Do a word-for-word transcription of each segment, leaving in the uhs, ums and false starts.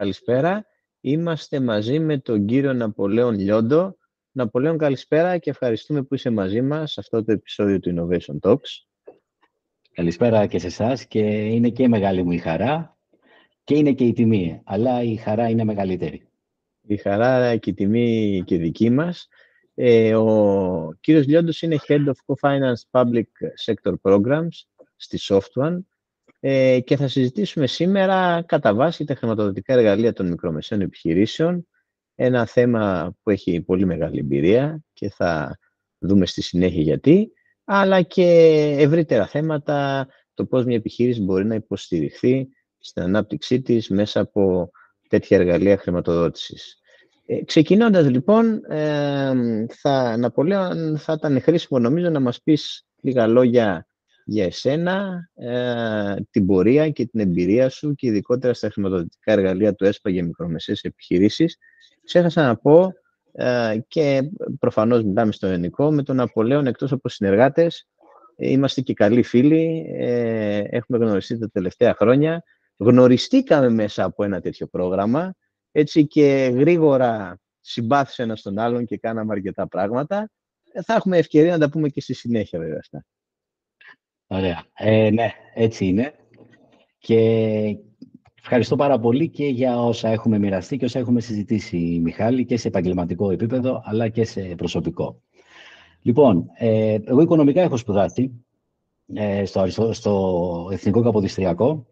Καλησπέρα. Είμαστε μαζί με τον κύριο Ναπολέον Λιόντο. Ναπολέον, καλησπέρα και ευχαριστούμε που είσαι μαζί μας σε αυτό το επεισόδιο του Innovation Talks. Καλησπέρα και σε εσάς, και είναι και μεγάλη μου η χαρά και είναι και η τιμή, αλλά η χαρά είναι μεγαλύτερη. Η χαρά και η τιμή και δική μας. Ε, ο κύριος Λιόντος είναι Head of Co-Finance Public Sector Programs στη SoftOne ε, και θα συζητήσουμε σήμερα κατά βάση τα χρηματοδοτικά εργαλεία των μικρομεσαίων επιχειρήσεων, ένα θέμα που έχει πολύ μεγάλη εμπειρία και θα δούμε στη συνέχεια γιατί, αλλά και ευρύτερα θέματα, το πώς μια επιχείρηση μπορεί να υποστηριχθεί στην ανάπτυξή της μέσα από τέτοια εργαλεία χρηματοδότησης. Ε, ξεκινώντας λοιπόν, ε, θα, Ναπολέον, θα ήταν χρήσιμο νομίζω να μας πεις λίγα λόγια για εσένα, ε, την πορεία και την εμπειρία σου και ειδικότερα στα χρηματοδοτικά εργαλεία του ΕΣΠΑ για μικρομεσαίες επιχειρήσεις. Ξέχασα να πω, ε, και προφανώς μιλάμε στο ελληνικό, με τον Ναπολέον εκτός από συνεργάτες, ε, είμαστε και καλοί φίλοι, ε, έχουμε γνωριστεί τα τελευταία χρόνια, γνωριστήκαμε μέσα από ένα τέτοιο πρόγραμμα, έτσι και γρήγορα συμπάθησε ένας τον άλλον και κάναμε αρκετά πράγματα. Ε, θα έχουμε ευκαιρία να τα πούμε και στη συνέχεια βέβαια αυτά. Ωραία. Ε, ναι, έτσι είναι. Και ευχαριστώ πάρα πολύ και για όσα έχουμε μοιραστεί και όσα έχουμε συζητήσει, Μιχάλη, και σε επαγγελματικό επίπεδο, αλλά και σε προσωπικό. Λοιπόν, ε, εγώ οικονομικά έχω σπουδάσει ε, στο, στο, στο Εθνικό Καποδιστριακό.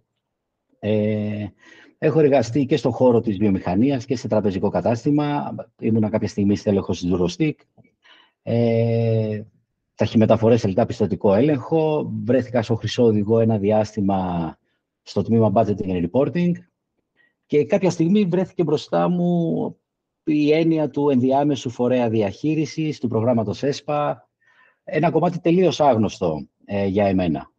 Ε, έχω εργαστεί και στον χώρο της βιομηχανίας και σε τραπεζικό κατάστημα. Ήμουνα κάποια στιγμή στέλεχος της Eurostic. Ε, ταχυμεταφορές, ελτά, πιστωτικό έλεγχο. Βρέθηκα στο Χρυσό Οδηγό ένα διάστημα στο τμήμα Budgeting and Reporting και κάποια στιγμή βρέθηκε μπροστά μου η έννοια του ενδιάμεσου φορέα διαχείρισης, του προγράμματος ΕΣΠΑ, ένα κομμάτι τελείως άγνωστο ε, για εμένα.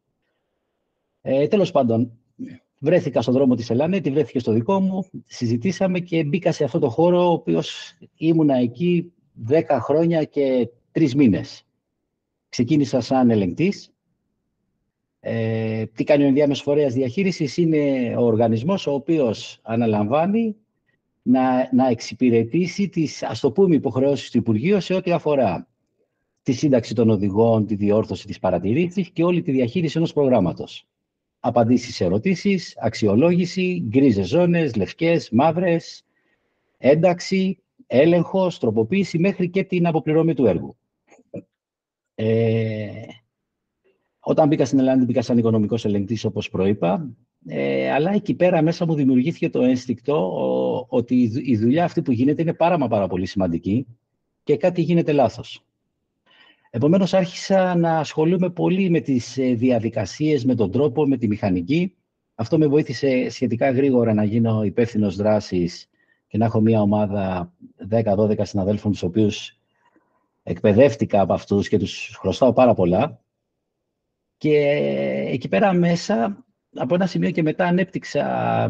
Ε, τέλος πάντων, βρέθηκα στον δρόμο της Ελάνετη, βρέθηκε στο δικό μου, συζητήσαμε και μπήκα σε αυτό το χώρο, ο οποίος ήμουνα εκεί δέκα χρόνια και τρεις μήνες. Ξεκίνησα σαν ελεγκτής. Ε, τι κάνει ο ενδιάμεσος φορέας διαχείρισης? Είναι ο οργανισμός ο οποίος αναλαμβάνει να, να εξυπηρετήσει τις, ας το πούμε, υποχρεώσεις του Υπουργείου σε ό,τι αφορά τη σύνταξη των οδηγών, τη διόρθωση της παρατηρήσης και όλη τη διαχείριση ενός προγράμματος. Απαντήσεις σε ερωτήσεις, αξιολόγηση, γκρίζες ζώνες, λευκές, μαύρες, ένταξη, έλεγχος, τροποποίηση μέχρι και την αποπληρωμή του έργου. Ε, Όταν μπήκα στην Ελλάδα, μπήκα σαν οικονομικός ελεγκτής, όπως προείπα, ε, αλλά εκεί πέρα μέσα μου δημιουργήθηκε το ένστικτο ο, ότι η δουλειά αυτή που γίνεται είναι πάρα μα πάρα πολύ σημαντική και κάτι γίνεται λάθος. Επομένως, άρχισα να ασχολούμαι πολύ με τις διαδικασίες, με τον τρόπο, με τη μηχανική. Αυτό με βοήθησε σχετικά γρήγορα να γίνω υπεύθυνος δράσης και να έχω μια ομάδα δέκα δώδεκα συναδέλφων, τους οποίους εκπαιδεύτηκα από αυτούς και τους χρωστάω πάρα πολλά. Και εκεί πέρα μέσα, από ένα σημείο και μετά, ανέπτυξα,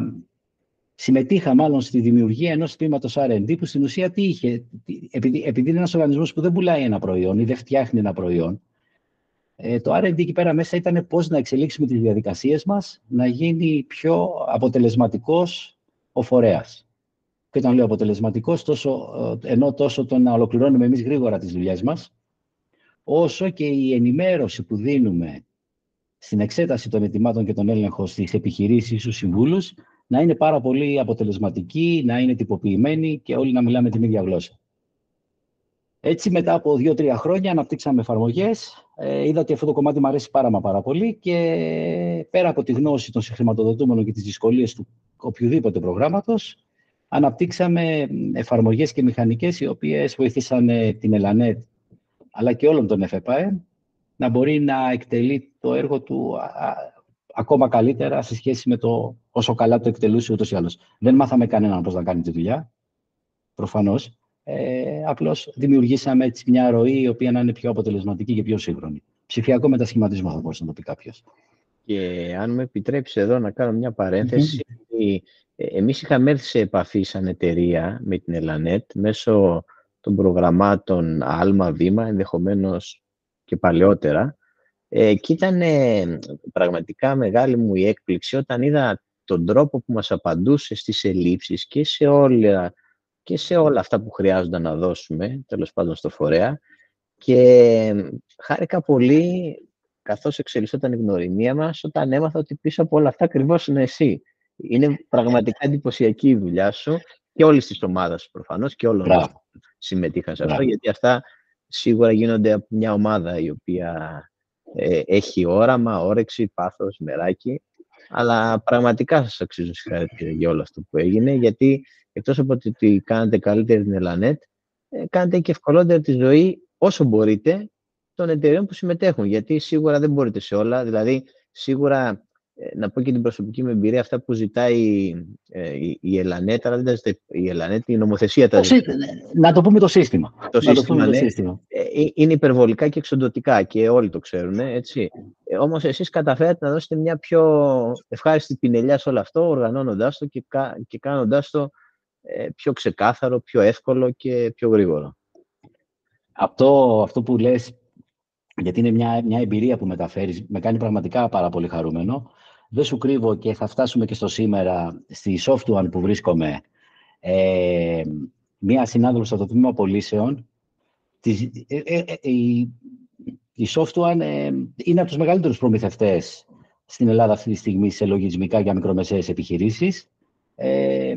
συμμετείχα μάλλον στη δημιουργία ενός τμήματος αρ εντ ντι, που στην ουσία τι είχε, επειδή, επειδή είναι ένας οργανισμός που δεν πουλάει ένα προϊόν ή δεν φτιάχνει ένα προϊόν, ε, το αρ εντ ντι εκεί πέρα μέσα ήταν πώς να εξελίξουμε τις διαδικασίες μας, να γίνει πιο αποτελεσματικός ο φορέας. Και όταν λέω αποτελεσματικός, τόσο, ενώ τόσο το να ολοκληρώνουμε εμείς γρήγορα τις δουλειές μας, όσο και η ενημέρωση που δίνουμε στην εξέταση των αιτημάτων και τον έλεγχο στις επιχειρήσεις, στους συμβούλους, να είναι πάρα πολύ αποτελεσματική, να είναι τυποποιημένη και όλοι να μιλάμε την ίδια γλώσσα. Έτσι, μετά από δύο τρία χρόνια, αναπτύξαμε εφαρμογές. Ε, είδα ότι αυτό το κομμάτι μου αρέσει πάρα μα πάρα πολύ και πέρα από τη γνώση των συγχρηματοδοτούμενων και τις δυσκολίες του οποιοδήποτε προγράμματος, αναπτύξαμε εφαρμογές και μηχανικές οι οποίες βοηθήσαν την Ελανέτ, αλλά και όλων των ΕΦΕΠΑΕ, να μπορεί να εκτελεί το έργο του α, α, ακόμα καλύτερα σε σχέση με το όσο καλά το εκτελούσε ούτως ή άλλως. Δεν μάθαμε κανέναν πώς να κάνει τη δουλειά, προφανώς. Ε, απλώς δημιουργήσαμε έτσι μια ροή η οποία να είναι πιο αποτελεσματική και πιο σύγχρονη. Ψηφιακό μετασχηματισμό θα μπορούσε να το πει κάποιος. Και αν με επιτρέψει εδώ να κάνω μια παρένθεση, mm-hmm. εμείς είχαμε έρθει σε επαφή σαν εταιρεία με την Ελανέτ μέσω των προγραμμάτων Άλμα, Βήμα, ενδεχομένως και παλαιότερα. Ε, και ήταν ε, πραγματικά μεγάλη μου η έκπληξη όταν είδα τον τρόπο που μας απαντούσε στις ελλείψεις και σε όλα, και σε όλα αυτά που χρειάζονταν να δώσουμε, τέλος πάντων στο φορέα. Και χάρηκα πολύ, καθώς εξελισσόταν η γνωριμία μας, όταν έμαθα ότι πίσω από όλα αυτά ακριβώς είναι εσύ. Είναι πραγματικά εντυπωσιακή η δουλειά σου και όλης της ομάδας προφανώς και όλων όσων συμμετείχαν σε αυτό, Μπράβο. γιατί αυτά σίγουρα γίνονται από μια ομάδα η οποία ε, έχει όραμα, όρεξη, πάθος, μεράκι, αλλά πραγματικά σας αξίζουν συγχαρητήρια για όλο αυτό που έγινε, γιατί εκτός από ότι κάνετε καλύτερη την Ελανέτ, ε, κάνετε και ευκολότερη τη ζωή όσο μπορείτε των εταιρεών που συμμετέχουν, γιατί σίγουρα δεν μπορείτε σε όλα, δηλαδή σίγουρα ε, να πω και την προσωπική μου εμπειρία, αυτά που ζητάει ε, η, η Ελανέτ, αλλά δεν τα ζητάει η Ελανέτ, η νομοθεσία τα ζητάει. Να το πούμε το σύστημα. Το να σύστημα, το πούμε ναι, το σύστημα. Ε, είναι υπερβολικά και εξοντωτικά και όλοι το ξέρουν, έτσι. Ε, όμως εσείς καταφέρατε να δώσετε μια πιο ευχάριστη πινελιά σε όλο αυτό, οργανώνοντάς το και, και κάνοντάς το ε, πιο ξεκάθαρο, πιο εύκολο και πιο γρήγορο. Αυτό, αυτό που λες, γιατί είναι μια, μια εμπειρία που μεταφέρεις, με κάνει πραγματικά πάρα πολύ χαρούμενο. Δεν σου κρύβω και θα φτάσουμε και στο σήμερα, στη Softone που βρίσκομαι, ε, μία συνάδελφος από το τμήμα πωλήσεων. Της, ε, ε, ε, η, η Softone ε, είναι από τους μεγαλύτερους προμηθευτές στην Ελλάδα αυτή τη στιγμή σε λογισμικά για μικρομεσαίες επιχειρήσεις. Ε,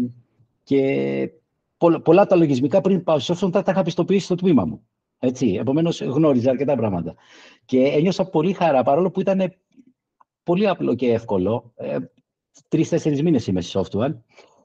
και πο, πολλά τα λογισμικά πριν πάω στη Softone τα, τα είχα πιστοποιήσει στο τμήμα μου. Έτσι, επομένως γνώριζα αρκετά πράγματα. Και ένιωσα πολύ χαρά, παρόλο που ήταν πολύ απλό και εύκολο. Ε, Τρεις-τέσσερις μήνες είμαι στη Softone.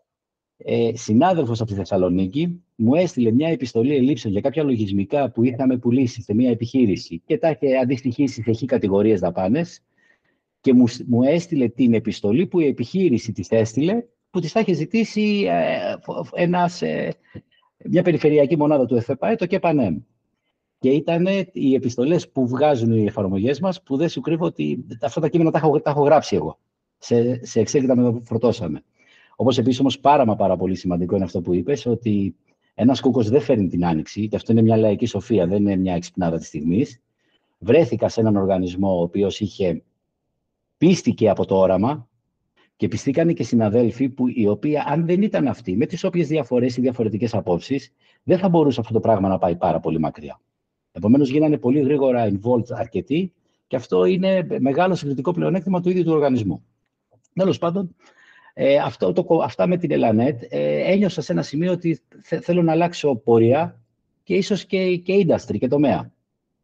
Ε, συνάδελφος από τη Θεσσαλονίκη μου έστειλε μια επιστολή ελλείψεων για κάποια λογισμικά που είχαμε πουλήσει σε μια επιχείρηση και τα είχε αντιστοιχίσει σε χ κατηγορίες δαπάνες και μου, μου έστειλε την επιστολή που η επιχείρηση της έστειλε, που της θα είχε ζητήσει ε, ένας, ε, μια περιφερειακή μονάδα του ΕΦΕΠΑΕ, το ΚΕΠΑΝΕΜ. Και ήταν οι επιστολές που βγάζουν οι εφαρμογές μας, που δεν σου κρύβω ότι αυτά τα κείμενα τα έχω, τα έχω γράψει εγώ, σε, σε Excel και τα φορτώσαμε. Όπως επίσης όμως πάρα μα πάρα πολύ σημαντικό είναι αυτό που είπες, ότι ένας κούκος δεν φέρνει την άνοιξη, και αυτό είναι μια λαϊκή σοφία, δεν είναι μια εξυπνάδα της στιγμής. Βρέθηκα σε έναν οργανισμό ο οποίος είχε πίστηκε από το όραμα και πιστήκανε και συναδέλφοι που, οι οποίοι, αν δεν ήταν αυτοί, με τις όποιες διαφορές ή διαφορετικές απόψεις, δεν θα μπορούσε αυτό το πράγμα να πάει πάρα πολύ μακριά. Επομένως, γίνανε πολύ γρήγορα involved αρκετοί και αυτό είναι μεγάλο συγκριτικό πλεονέκτημα του ίδιου του οργανισμού. Τέλος πάντων, ε, αυτό το, αυτά με την Ελανέτ, ε, ένιωσα σε ένα σημείο ότι θε, θέλω να αλλάξω πορεία και ίσως και, και industry και τομέα.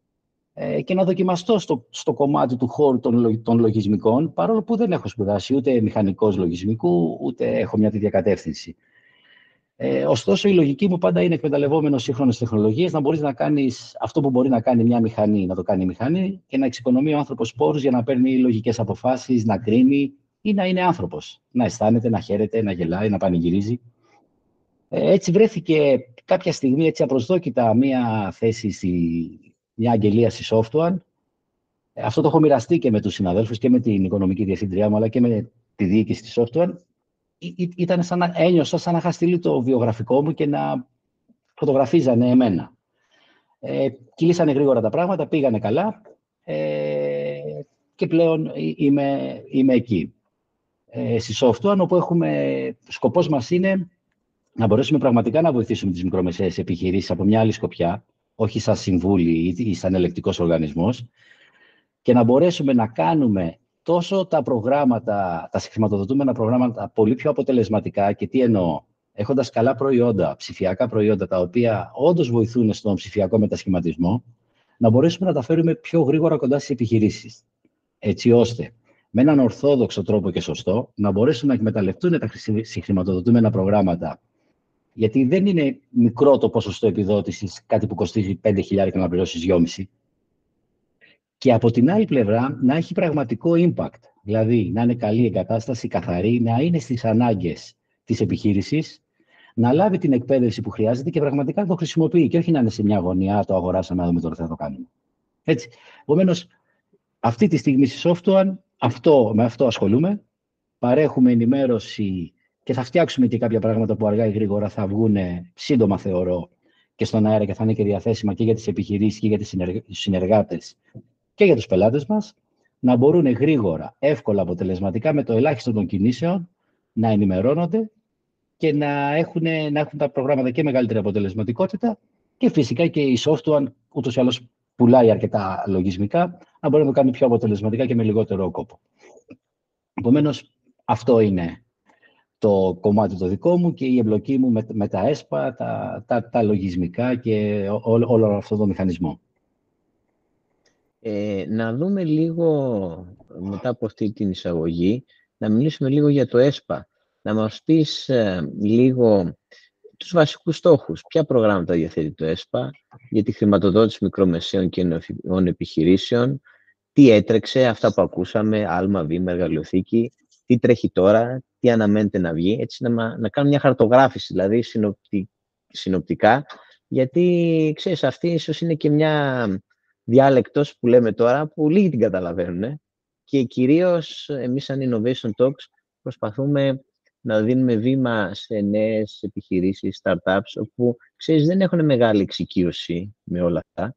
Ε, και να δοκιμαστώ στο, στο κομμάτι του χώρου των, των λογισμικών, παρόλο που δεν έχω σπουδάσει ούτε μηχανικός λογισμικού, ούτε έχω μια τέτοια κατεύθυνση. Ε, ωστόσο, η λογική μου πάντα είναι, εκμεταλλευόμενος σύγχρονες τεχνολογίες, να μπορείς να κάνεις αυτό που μπορεί να κάνει μια μηχανή, να το κάνει η μηχανή και να εξοικονομεί ο άνθρωπος πόρους για να παίρνει λογικές αποφάσεις, να κρίνει ή να είναι άνθρωπος. Να αισθάνεται, να χαίρεται, να γελάει, να πανηγυρίζει. Ε, έτσι βρέθηκε κάποια στιγμή, έτσι απροσδόκητα, μια θέση, στη, μια αγγελία στη Softone. Ε, αυτό το έχω μοιραστεί και με τους συναδέλφους και με την οικονομική διευθύντριά μου, αλλά και με τη διοίκηση της Softone. Ήταν σαν να ένιωσα σαν να είχα στείλει το βιογραφικό μου και να φωτογραφίζανε εμένα. Ε, κυλήσανε γρήγορα τα πράγματα, πήγανε καλά ε, και πλέον είμαι, είμαι εκεί. Ε, στη Softone, όπου έχουμε, σκοπός μας είναι να μπορέσουμε πραγματικά να βοηθήσουμε τις μικρομεσαίες επιχειρήσεις από μια άλλη σκοπιά, όχι σαν συμβούλη ή σαν ελεκτικός οργανισμός, και να μπορέσουμε να κάνουμε τόσο τα προγράμματα, τα συγχρηματοδοτούμενα προγράμματα πολύ πιο αποτελεσματικά. Και τι εννοώ, έχοντας καλά προϊόντα, ψηφιακά προϊόντα, τα οποία όντως βοηθούν στον ψηφιακό μετασχηματισμό, να μπορέσουμε να τα φέρουμε πιο γρήγορα κοντά στις επιχειρήσεις. Έτσι ώστε, με έναν ορθόδοξο τρόπο και σωστό, να μπορέσουν να εκμεταλλευτούν τα συγχρηματοδοτούμενα προγράμματα. Γιατί δεν είναι μικρό το ποσοστό επιδότησης, κάτι που κοστίζει πέντε χιλιάδες και να πληρώσεις δυόμισι. Και από την άλλη πλευρά να έχει πραγματικό impact. Δηλαδή να είναι καλή εγκατάσταση, καθαρή, να είναι στις ανάγκες της επιχείρησης, να λάβει την εκπαίδευση που χρειάζεται και πραγματικά να το χρησιμοποιεί. Και όχι να είναι σε μια γωνιά, το αγοράσαμε, να δούμε τώρα τι θα το κάνουμε. Έτσι. Επομένως, αυτή τη στιγμή στη Softone, αυτό, με αυτό ασχολούμαι. Παρέχουμε ενημέρωση και θα φτιάξουμε και κάποια πράγματα που αργά ή γρήγορα θα βγουν σύντομα, θεωρώ, και στον αέρα και θα είναι και διαθέσιμα και για τις επιχειρήσεις και για τις συνεργάτες και για τους πελάτες μας, να μπορούν γρήγορα, εύκολα, αποτελεσματικά, με το ελάχιστο των κινήσεων, να ενημερώνονται και να έχουν, να έχουν τα προγράμματα και μεγαλύτερη αποτελεσματικότητα και φυσικά και η software, ούτως ή άλλως πουλάει αρκετά λογισμικά, να μπορεί να το κάνει πιο αποτελεσματικά και με λιγότερο κόπο. Επομένως, αυτό είναι το κομμάτι το δικό μου και η εμπλοκή μου με, με τα ΕΣΠΑ, τα, τα, τα λογισμικά και ό, όλο αυτό το μηχανισμό. Ε, να δούμε λίγο, μετά από αυτή την εισαγωγή, να μιλήσουμε λίγο για το ΕΣΠΑ. Να μας πεις ε, λίγο τους βασικούς στόχους. Ποια προγράμματα διαθέτει το ΕΣΠΑ για τη χρηματοδότηση μικρομεσαίων και νεοφυών επιχειρήσεων, τι έτρεξε, αυτά που ακούσαμε, άλμα, βήμα, εργαλειοθήκη, τι τρέχει τώρα, τι αναμένεται να βγει, έτσι να, να κάνουμε μια χαρτογράφηση, δηλαδή συνοπτικ, συνοπτικά, γιατί, ξέρεις, αυτή ίσως είναι και μια διάλεκτος που λέμε τώρα, που λίγοι την καταλαβαίνουν, ε? Και κυρίως εμείς σαν Innovation Talks προσπαθούμε να δίνουμε βήμα σε νέες επιχειρήσεις, startups, όπου, ξέρεις, δεν έχουν μεγάλη εξοικείωση με όλα αυτά.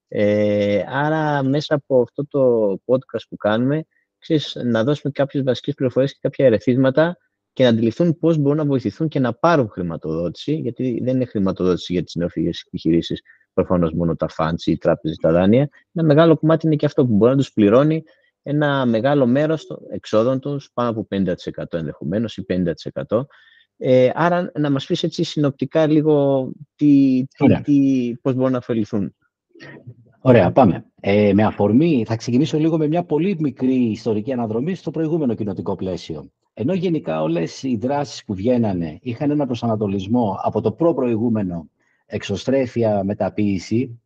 Ε, άρα, μέσα από αυτό το podcast που κάνουμε, ξέρεις, να δώσουμε κάποιες βασικές πληροφορίες και κάποια ερεθίσματα και να αντιληφθούν πώς μπορούν να βοηθηθούν και να πάρουν χρηματοδότηση, γιατί δεν είναι χρηματοδότηση για τις νεοφυείς επιχειρήσεις, προφανώς μόνο τα funds, οι τράπεζες, τα δάνεια. Ένα μεγάλο κομμάτι είναι και αυτό που μπορεί να τους πληρώνει ένα μεγάλο μέρος των εξόδων τους, πάνω από πενήντα τοις εκατό ενδεχομένως ή πενήντα τοις εκατό. Ε, άρα, να μας πεις έτσι συνοπτικά λίγο τι, τι, τι, πώς μπορούν να ωφεληθούν. Ωραία, πάμε. Ε, με αφορμή, θα ξεκινήσω λίγο με μια πολύ μικρή ιστορική αναδρομή στο προηγούμενο κοινοτικό πλαίσιο. Ενώ γενικά όλες οι δράσεις που βγαίνανε είχαν ένα προσανατολισμό από το προ-προηγούμενο εξωστρέφεια, μεταποίηση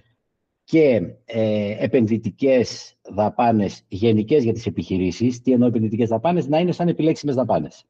και ε, επενδυτικές δαπάνες γενικές για τις επιχειρήσεις, τι εννοώ επενδυτικές δαπάνες, να είναι σαν επιλέξιμες δαπάνες.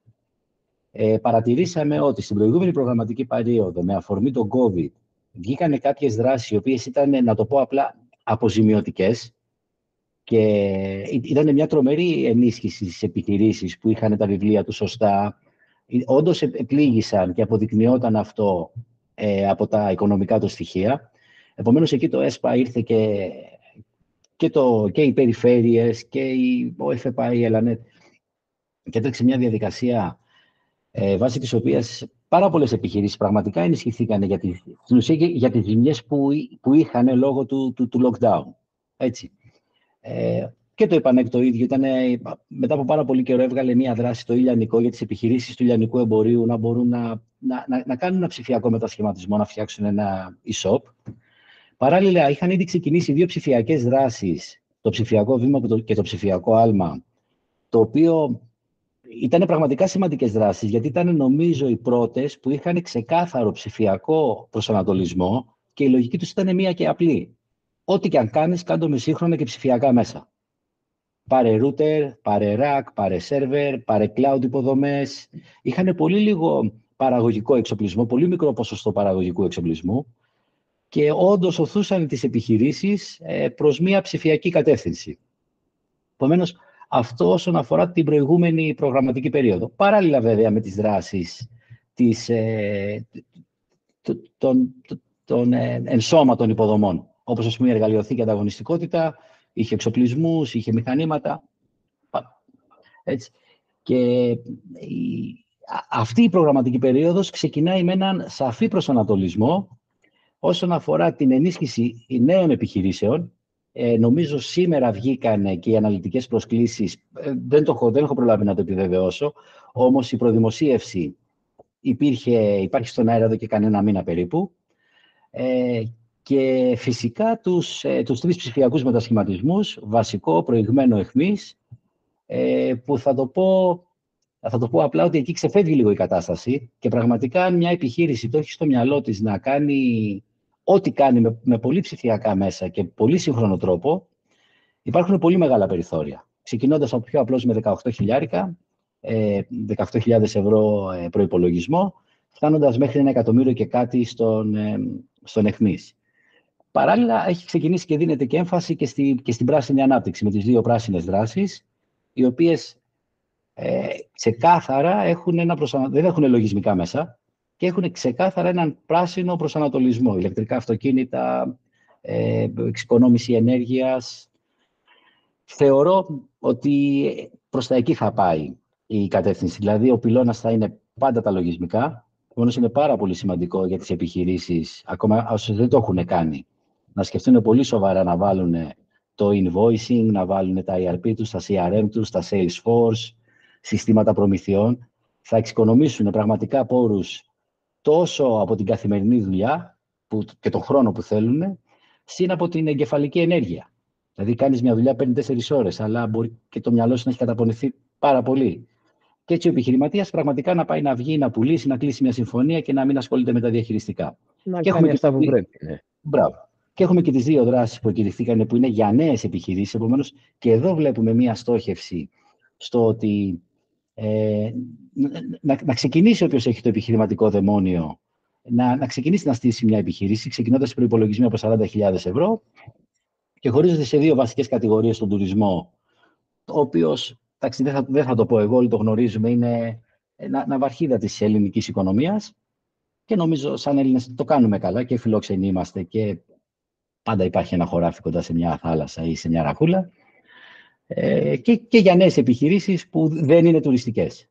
Ε, παρατηρήσαμε ότι στην προηγούμενη προγραμματική περίοδο, με αφορμή τον COVID, βγήκανε κάποιες δράσεις οι οποίες ήταν, να το πω απλά, αποζημιωτικές και ήταν μια τρομερή ενίσχυση στις επιχειρήσεις που είχαν τα βιβλία τους σωστά. Όντως επλήγησαν και αποδεικνυόταν αυτό ε, από τα οικονομικά του στοιχεία. Επομένως, εκεί το ΕΣΠΑ ήρθε και, και, το, και οι περιφέρειες και η, ο ΕΦΕΠΑ, η ΕΛΑΝΕΤ και έτρεξε μια διαδικασία ε, βάσει της οποίας πάρα πολλές επιχειρήσεις πραγματικά ενισχυθήκαν για τις, στην ουσία για τις ζημιές που, που είχαν λόγω του, του, του lockdown. Έτσι. Ε, και το ΕΠΑΝΕΚ το ίδιο. Ήταν, μετά από πάρα πολύ καιρό έβγαλε μια δράση το ηλιανικό για τις επιχειρήσεις του ηλιανικού εμπορίου να μπορούν να, να, να, να κάνουν ένα ψηφιακό μετασχηματισμό, να φτιάξουν ένα e-shop. Παράλληλα, είχαν ήδη ξεκινήσει δύο ψηφιακές δράσεις, το ψηφιακό βήμα και το ψηφιακό άλμα, το οποίο ήταν πραγματικά σημαντικές δράσεις, γιατί ήταν, νομίζω, οι πρώτες που είχαν ξεκάθαρο ψηφιακό προσανατολισμό και η λογική τους ήταν μία και απλή. Ό,τι και αν κάνεις, κάντο με σύγχρονα και ψηφιακά μέσα. Πάρε router, πάρε rack, πάρε server, πάρε cloud υποδομές. Είχαν πολύ λίγο παραγωγικό εξοπλισμό, πολύ μικρό ποσοστό παραγωγικού εξοπλισμού και όντως οθούσαν τις επιχειρήσεις προς μία ψηφιακή κατεύθυνση. Επομένως, αυτό όσον αφορά την προηγούμενη προγραμματική περίοδο. Παράλληλα, βέβαια, με τις δράσεις της, ε, των, των ε, ενσώματων υποδομών, όπως, ας πούμε, η εργαλειοθήκη ανταγωνιστικότητα, είχε εξοπλισμούς, είχε μηχανήματα. Έτσι. Και η, αυτή η προγραμματική περίοδος ξεκινάει με έναν σαφή προσανατολισμό όσον αφορά την ενίσχυση νέων επιχειρήσεων. Ε, νομίζω σήμερα βγήκαν και οι αναλυτικές προσκλήσεις, ε, δεν, το έχω, δεν έχω προλάβει να το επιβεβαιώσω, όμως η προδημοσίευση υπήρχε, υπάρχει στον αέρα εδώ και κανένα μήνα περίπου. Ε, και φυσικά τους, ε, τους τρεις ψηφιακούς μετασχηματισμούς, βασικό, προηγμένο, εχμής, ε, που θα το, πω, θα το πω απλά ότι εκεί ξεφεύγει λίγο η κατάσταση και πραγματικά αν μια επιχείρηση το έχει στο μυαλό της να κάνει ό,τι κάνει με, με πολύ ψηφιακά μέσα και πολύ σύγχρονο τρόπο, υπάρχουν πολύ μεγάλα περιθώρια. Ξεκινώντας από πιο απλώς με δεκαοκτώ χιλιάρικα, ε, δεκαοκτώ χιλιάδες ευρώ ε, προϋπολογισμό, φτάνοντας μέχρι ένα εκατομμύριο και κάτι στον, ε, στον εχμής. Παράλληλα, έχει ξεκινήσει και δίνεται και έμφαση και, στη, και στην πράσινη ανάπτυξη, με τις δύο πράσινες δράσεις, οι οποίες ε, ξεκάθαρα έχουν ένα προσανα... δεν έχουν λογισμικά μέσα και έχουν ξεκάθαρα έναν πράσινο προσανατολισμό. Ηλεκτρικά αυτοκίνητα, ε, εξοικονόμηση ενέργειας. Θεωρώ ότι προς τα εκεί θα πάει η κατεύθυνση. Δηλαδή, ο πυλώνας θα είναι πάντα τα λογισμικά. Επομένως, είναι πάρα πολύ σημαντικό για τις επιχειρήσεις, ακόμα όσοι δεν το έχουν κάνει, να σκεφτούν πολύ σοβαρά να βάλουν το invoicing, να βάλουν τα ι αρ πι τους, τα σι αρ εμ τους, τα Salesforce, συστήματα προμηθειών. Θα εξοικονομήσουν πραγματικά πόρους τόσο από την καθημερινή δουλειά που, και τον χρόνο που θέλουν, συν από την εγκεφαλική ενέργεια. Δηλαδή, κάνεις μια δουλειά πέντε τέσσερις ώρες, αλλά μπορεί και το μυαλό σου να έχει καταπονηθεί πάρα πολύ. Και έτσι ο επιχειρηματίας πραγματικά να πάει να βγει, να πουλήσει, να κλείσει μια συμφωνία και να μην ασχολείται με τα διαχειριστικά. Να και κάνει έχουμε αυτά και... που πρέπει. Ναι. Μπράβο. Και έχουμε και τις δύο δράσεις που εκηρυχθήκαν, που είναι για νέες επιχειρήσεις. Επομένως, και εδώ βλέπουμε μια στόχευση στο ότι ε, να, να ξεκινήσει όποιος έχει το επιχειρηματικό δαιμόνιο, να, να ξεκινήσει να στήσει μια επιχείρηση, ξεκινώντας προϋπολογισμοί από σαράντα χιλιάδες ευρώ και χωρίζονται σε δύο βασικές κατηγορίες στον τουρισμό, ο οποίος, εντάξει, δεν θα, δεν θα το πω εγώ, όλοι το γνωρίζουμε, είναι ναυαρχίδα της ελληνικής οικονομίας και νομίζω σαν Έλληνες το κάνουμε καλά και φιλόξενοι είμαστε και πάντα υπάρχει ένα χωράφι κοντά σε μια θάλασσα ή σε μια ραχούλα ε, και, και για νέες επιχειρήσεις που δεν είναι τουριστικές.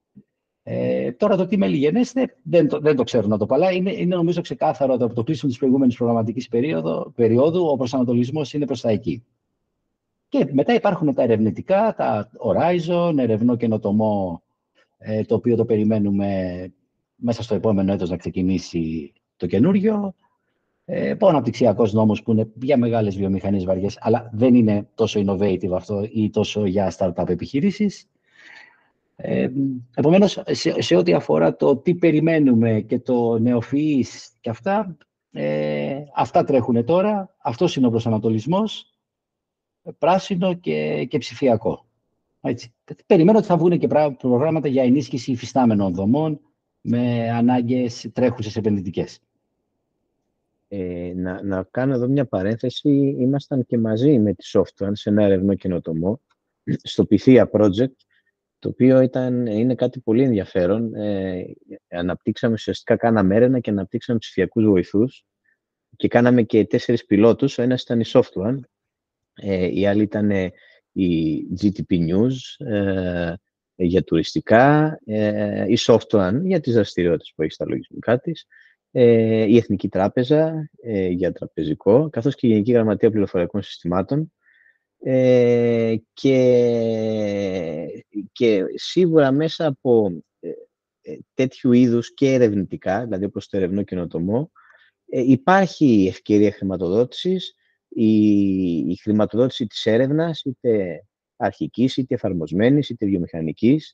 Ε, τώρα το τι μελιγενέστε δεν το, δεν το ξέρω να το παλά. Είναι, είναι νομίζω ξεκάθαρο ότι από το κλείσιμο της προηγούμενης προγραμματικής περίοδο, περίοδου ο προσανατολισμός είναι προς τα εκεί. Και μετά υπάρχουν τα ερευνητικά, τα Horizon, ερευνό καινοτομό, ε, το οποίο το περιμένουμε μέσα στο επόμενο έτος να ξεκινήσει το καινούριο. Ε, ο αναπτυξιακός νόμος που είναι για μεγάλες βιομηχανίες βαριές, αλλά δεν είναι τόσο innovative αυτό ή τόσο για startup επιχειρήσεις. Ε, επομένως, σε, σε ό,τι αφορά το τι περιμένουμε και το νεοφυής και αυτά, ε, αυτά τρέχουν τώρα. Αυτός είναι ο προσανατολισμός, πράσινο και, και ψηφιακό. Έτσι. Περιμένω ότι θα βγουν και προγράμματα για ενίσχυση υφιστάμενων δομών με ανάγκες τρέχουσες επενδυτικές. Ε, να, να κάνω εδώ μια παρένθεση. Ήμασταν και μαζί με τη Softwan σε ένα ερευνό καινοτομό στο Pythia Project, το οποίο ήταν, είναι κάτι πολύ ενδιαφέρον. Ε, αναπτύξαμε, ουσιαστικά κάναμε έρευνα και αναπτύξαμε ψηφιακούς βοηθούς και κάναμε και τέσσερις πιλότους. Ο ένας ήταν η Softwan, ε, η άλλη ήταν η τζι τι πι News ε, για τουριστικά, ε, η Softwan για τις δραστηριότητες που έχει στα λογισμικά της, ε, η Εθνική Τράπεζα ε, για τραπεζικό, καθώς και η Γενική Γραμματεία Πληροφοριακών Συστημάτων. Ε, και, και σίγουρα μέσα από ε, τέτοιου είδους και ερευνητικά, δηλαδή όπως το ερευνό καινοτομό, ε, υπάρχει ευκαιρία χρηματοδότησης. Η, η χρηματοδότηση της έρευνας, είτε αρχικής, είτε εφαρμοσμένης, είτε βιομηχανικής,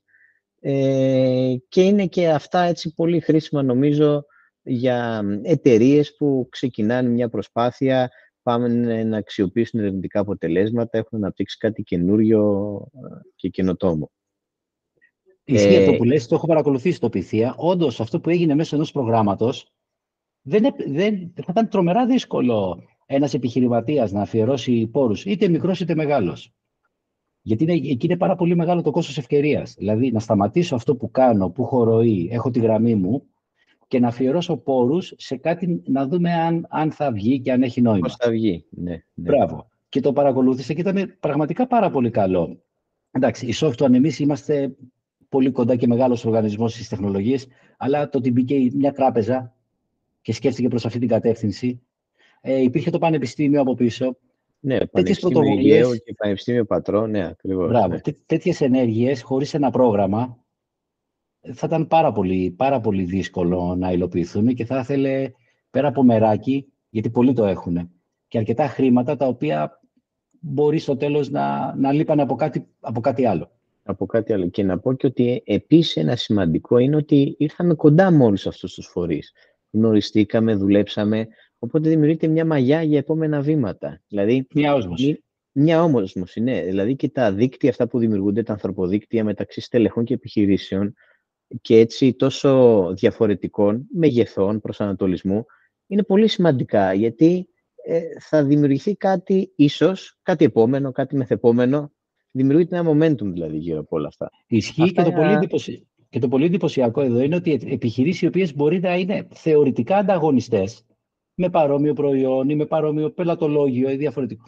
ε, και είναι και αυτά έτσι πολύ χρήσιμα νομίζω για εταιρείες που ξεκινάνε μια προσπάθεια, πάμε να αξιοποιήσουν ερευνητικά αποτελέσματα, έχουν αναπτύξει κάτι καινούριο και καινοτόμο. Ισχύει ε, αυτό που λες, το έχω παρακολουθήσει στο Pythia. Όντως, αυτό που έγινε μέσω ενός προγράμματος, δεν, δεν, θα ήταν τρομερά δύσκολο ένας επιχειρηματίας να αφιερώσει πόρους, είτε μικρός είτε μεγάλος. Γιατί είναι, εκεί είναι πάρα πολύ μεγάλο το κόστος ευκαιρίας. Δηλαδή, να σταματήσω αυτό που κάνω, που έχω ροή, έχω τη γραμμή μου, και να αφιερώσω πόρους σε κάτι να δούμε αν, αν θα βγει και αν έχει νόημα. Πώς θα βγει, ναι, ναι. Μπράβο. Και το παρακολούθησα και ήταν πραγματικά πάρα πολύ καλό. Εντάξει, η Softwan, εμείς είμαστε πολύ κοντά και μεγάλος οργανισμός στις τεχνολογίες, αλλά το ότι μπήκε μια τράπεζα και σκέφτηκε προς αυτή την κατεύθυνση, ε, υπήρχε το Πανεπιστήμιο από πίσω. Ναι, Πανεπιστήμιο Αιγαίου και Πανεπιστήμιο Πατρών, ναι, ακριβώς. Μπράβο. Ναι. Τέ, τέτοιες ενέργειες χωρίς ένα πρόγραμμα θα ήταν πάρα πολύ, πάρα πολύ δύσκολο να υλοποιηθούν και θα ήθελε πέρα από μεράκι, γιατί πολλοί το έχουν, και αρκετά χρήματα τα οποία μπορεί στο τέλος να, να λείπανε από κάτι, από κάτι άλλο. Από κάτι άλλο. Και να πω και ότι επίσης ένα σημαντικό είναι ότι ήρθαμε κοντά με όλους αυτούς τους φορείς. Γνωριστήκαμε, δουλέψαμε, οπότε δημιουργείται μια μαγιά για επόμενα βήματα. Δηλαδή, μια όσμωση. Μια όμοσμωση, ναι. Δηλαδή και τα δίκτυα αυτά που δημιουργούνται, τα ανθρωποδίκτυα μεταξύ στελεχών και επιχειρήσεων και έτσι τόσο διαφορετικών μεγεθών προσανατολισμού, είναι πολύ σημαντικά, γιατί ε, θα δημιουργηθεί κάτι ίσως, κάτι επόμενο, κάτι μεθεπόμενο, δημιουργείται ένα momentum δηλαδή γύρω από όλα αυτά. Ισχύει αυτά και, είναι... το πολύ εντυπωσι... και το πολύ εντυπωσιακό εδώ είναι ότι επιχειρήσεις οι οποίες μπορεί να είναι θεωρητικά ανταγωνιστές, με παρόμοιο προϊόν ή με παρόμοιο πελατολόγιο ή διαφορετικό,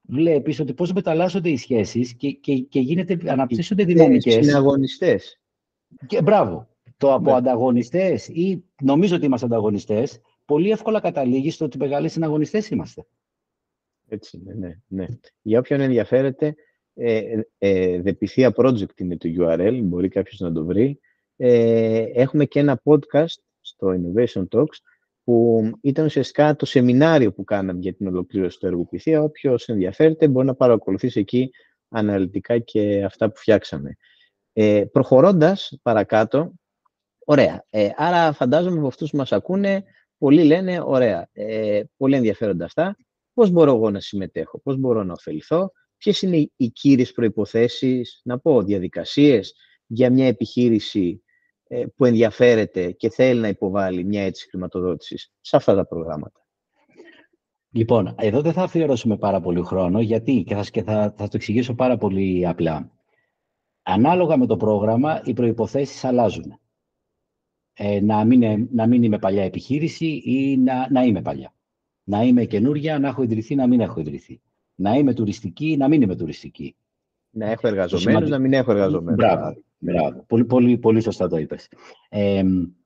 βλέπεις ότι πώς μεταλλάσσονται οι σχέσεις και, και, και γίνεται, αναπτύσσονται δυναμικές. Συναγωνιστές. Και μπράβο. Το από Ναι. ανταγωνιστές ή νομίζω ότι είμαστε ανταγωνιστές, πολύ εύκολα καταλήγει στο ότι μεγάλοι συναγωνιστές είμαστε. Έτσι είναι, ναι, ναι. Για όποιον ενδιαφέρεται, ε, ε, The Pythia Project είναι το γιου αρ ελ, μπορεί κάποιος να το βρει. Ε, έχουμε και ένα podcast στο Innovation Talks, που ήταν ουσιαστικά το σεμινάριο που κάναμε για την ολοκλήρωση του έργου Pythia. Όποιος ενδιαφέρεται μπορεί να παρακολουθήσει εκεί αναλυτικά και αυτά που φτιάξαμε. Ε, προχωρώντας παρακάτω, ωραία. Ε, άρα φαντάζομαι από αυτούς που μας ακούνε, πολλοί λένε, ωραία, ε, πολύ ενδιαφέροντα αυτά. Πώς μπορώ εγώ να συμμετέχω, πώς μπορώ να ωφεληθώ, ποιες είναι οι κύριες προϋποθέσεις, να πω, διαδικασίες για μια επιχείρηση ε, που ενδιαφέρεται και θέλει να υποβάλει μια αίτηση χρηματοδότησης σε αυτά τα προγράμματα. Λοιπόν, εδώ δεν θα αφιερώσουμε πάρα πολύ χρόνο, γιατί και θα, και θα, θα το εξηγήσω πάρα πολύ απλά. Ανάλογα με το πρόγραμμα, οι προϋποθέσεις αλλάζουν. Ε, να, μην, να μην είμαι παλιά επιχείρηση ή να, να είμαι παλιά. Να είμαι καινούρια, να έχω ιδρυθεί, να μην έχω ιδρυθεί. Να είμαι τουριστική, να μην είμαι τουριστική. Να έχω εργαζομένους, σημαντικό... να μην έχω εργαζομένους. Μπράβο, μπράβο. Πολύ, πολύ, πολύ σωστά το είπες. Ε,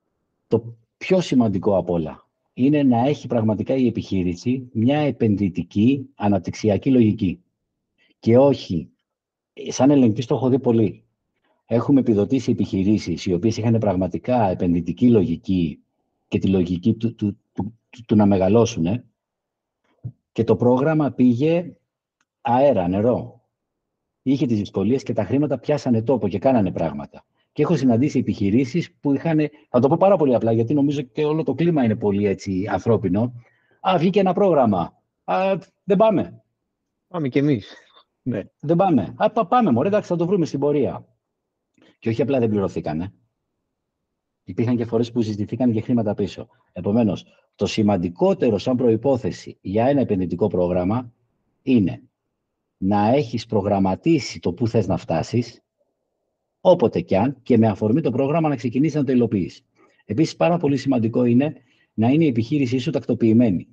το πιο σημαντικό απ' όλα είναι να έχει πραγματικά η επιχείρηση μια επενδυτική αναπτυξιακή λογική. Και όχι, σαν ελεγκτής το έχω δει πολύ. Έχουμε επιδοτήσει επιχειρήσεις οι οποίες είχαν πραγματικά επενδυτική λογική και τη λογική του, του, του, του, του να μεγαλώσουν, ε? Και το πρόγραμμα πήγε αέρα, νερό. Είχε τις δυσκολίες και τα χρήματα πιάσανε τόπο και κάνανε πράγματα. Και έχω συναντήσει επιχειρήσεις που είχαν, θα το πω πάρα πολύ απλά, γιατί νομίζω και όλο το κλίμα είναι πολύ έτσι ανθρώπινο. Α, βγήκε ένα πρόγραμμα. Α, δεν πάμε. Πάμε κι εμείς. Ναι. Δεν πάμε. Α, πά, πάμε μωρέ, εντάξει, θα το βρούμε στην πορεία. Και όχι απλά δεν πληρωθήκανε. Υπήρχαν και φορές που ζητηθήκαν και χρήματα πίσω. Επομένως, το σημαντικότερο σαν προϋπόθεση για ένα επενδυτικό πρόγραμμα είναι να έχεις προγραμματίσει το που θες να φτάσεις, όποτε κι αν, και με αφορμή το πρόγραμμα να ξεκινήσεις να το υλοποιείς. Επίσης, πάρα πολύ σημαντικό είναι να είναι η επιχείρησή σου τακτοποιημένη.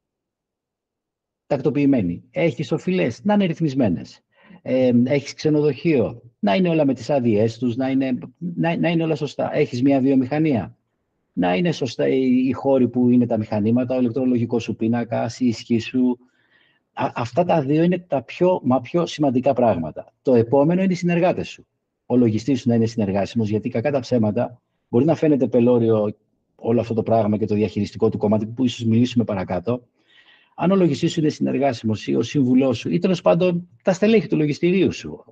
Τακτοποιημένη. Έχεις οφειλές, να είναι ρυθμισμένες. Ε, έχεις ξενοδοχείο, να είναι όλα με τις άδειές τους, να είναι, να, να είναι όλα σωστά. Έχεις μια βιομηχανία, να είναι σωστά οι, οι χώροι που είναι τα μηχανήματα, ο ηλεκτρολογικός σου πίνακας, η ισχύ σου. Α, αυτά τα δύο είναι τα πιο, μα πιο σημαντικά πράγματα. Το επόμενο είναι οι συνεργάτες σου. Ο λογιστής σου να είναι συνεργάσιμος, γιατί κακά τα ψέματα μπορεί να φαίνεται πελώριο όλο αυτό το πράγμα και το διαχειριστικό του κομμάτι που ίσως μιλήσουμε παρακάτω. Αν ο λογιστής σου είναι συνεργάσιμος ή ο σύμβουλός σου ή τέλος πάντων τα στελέχη του λογιστηρίου σου,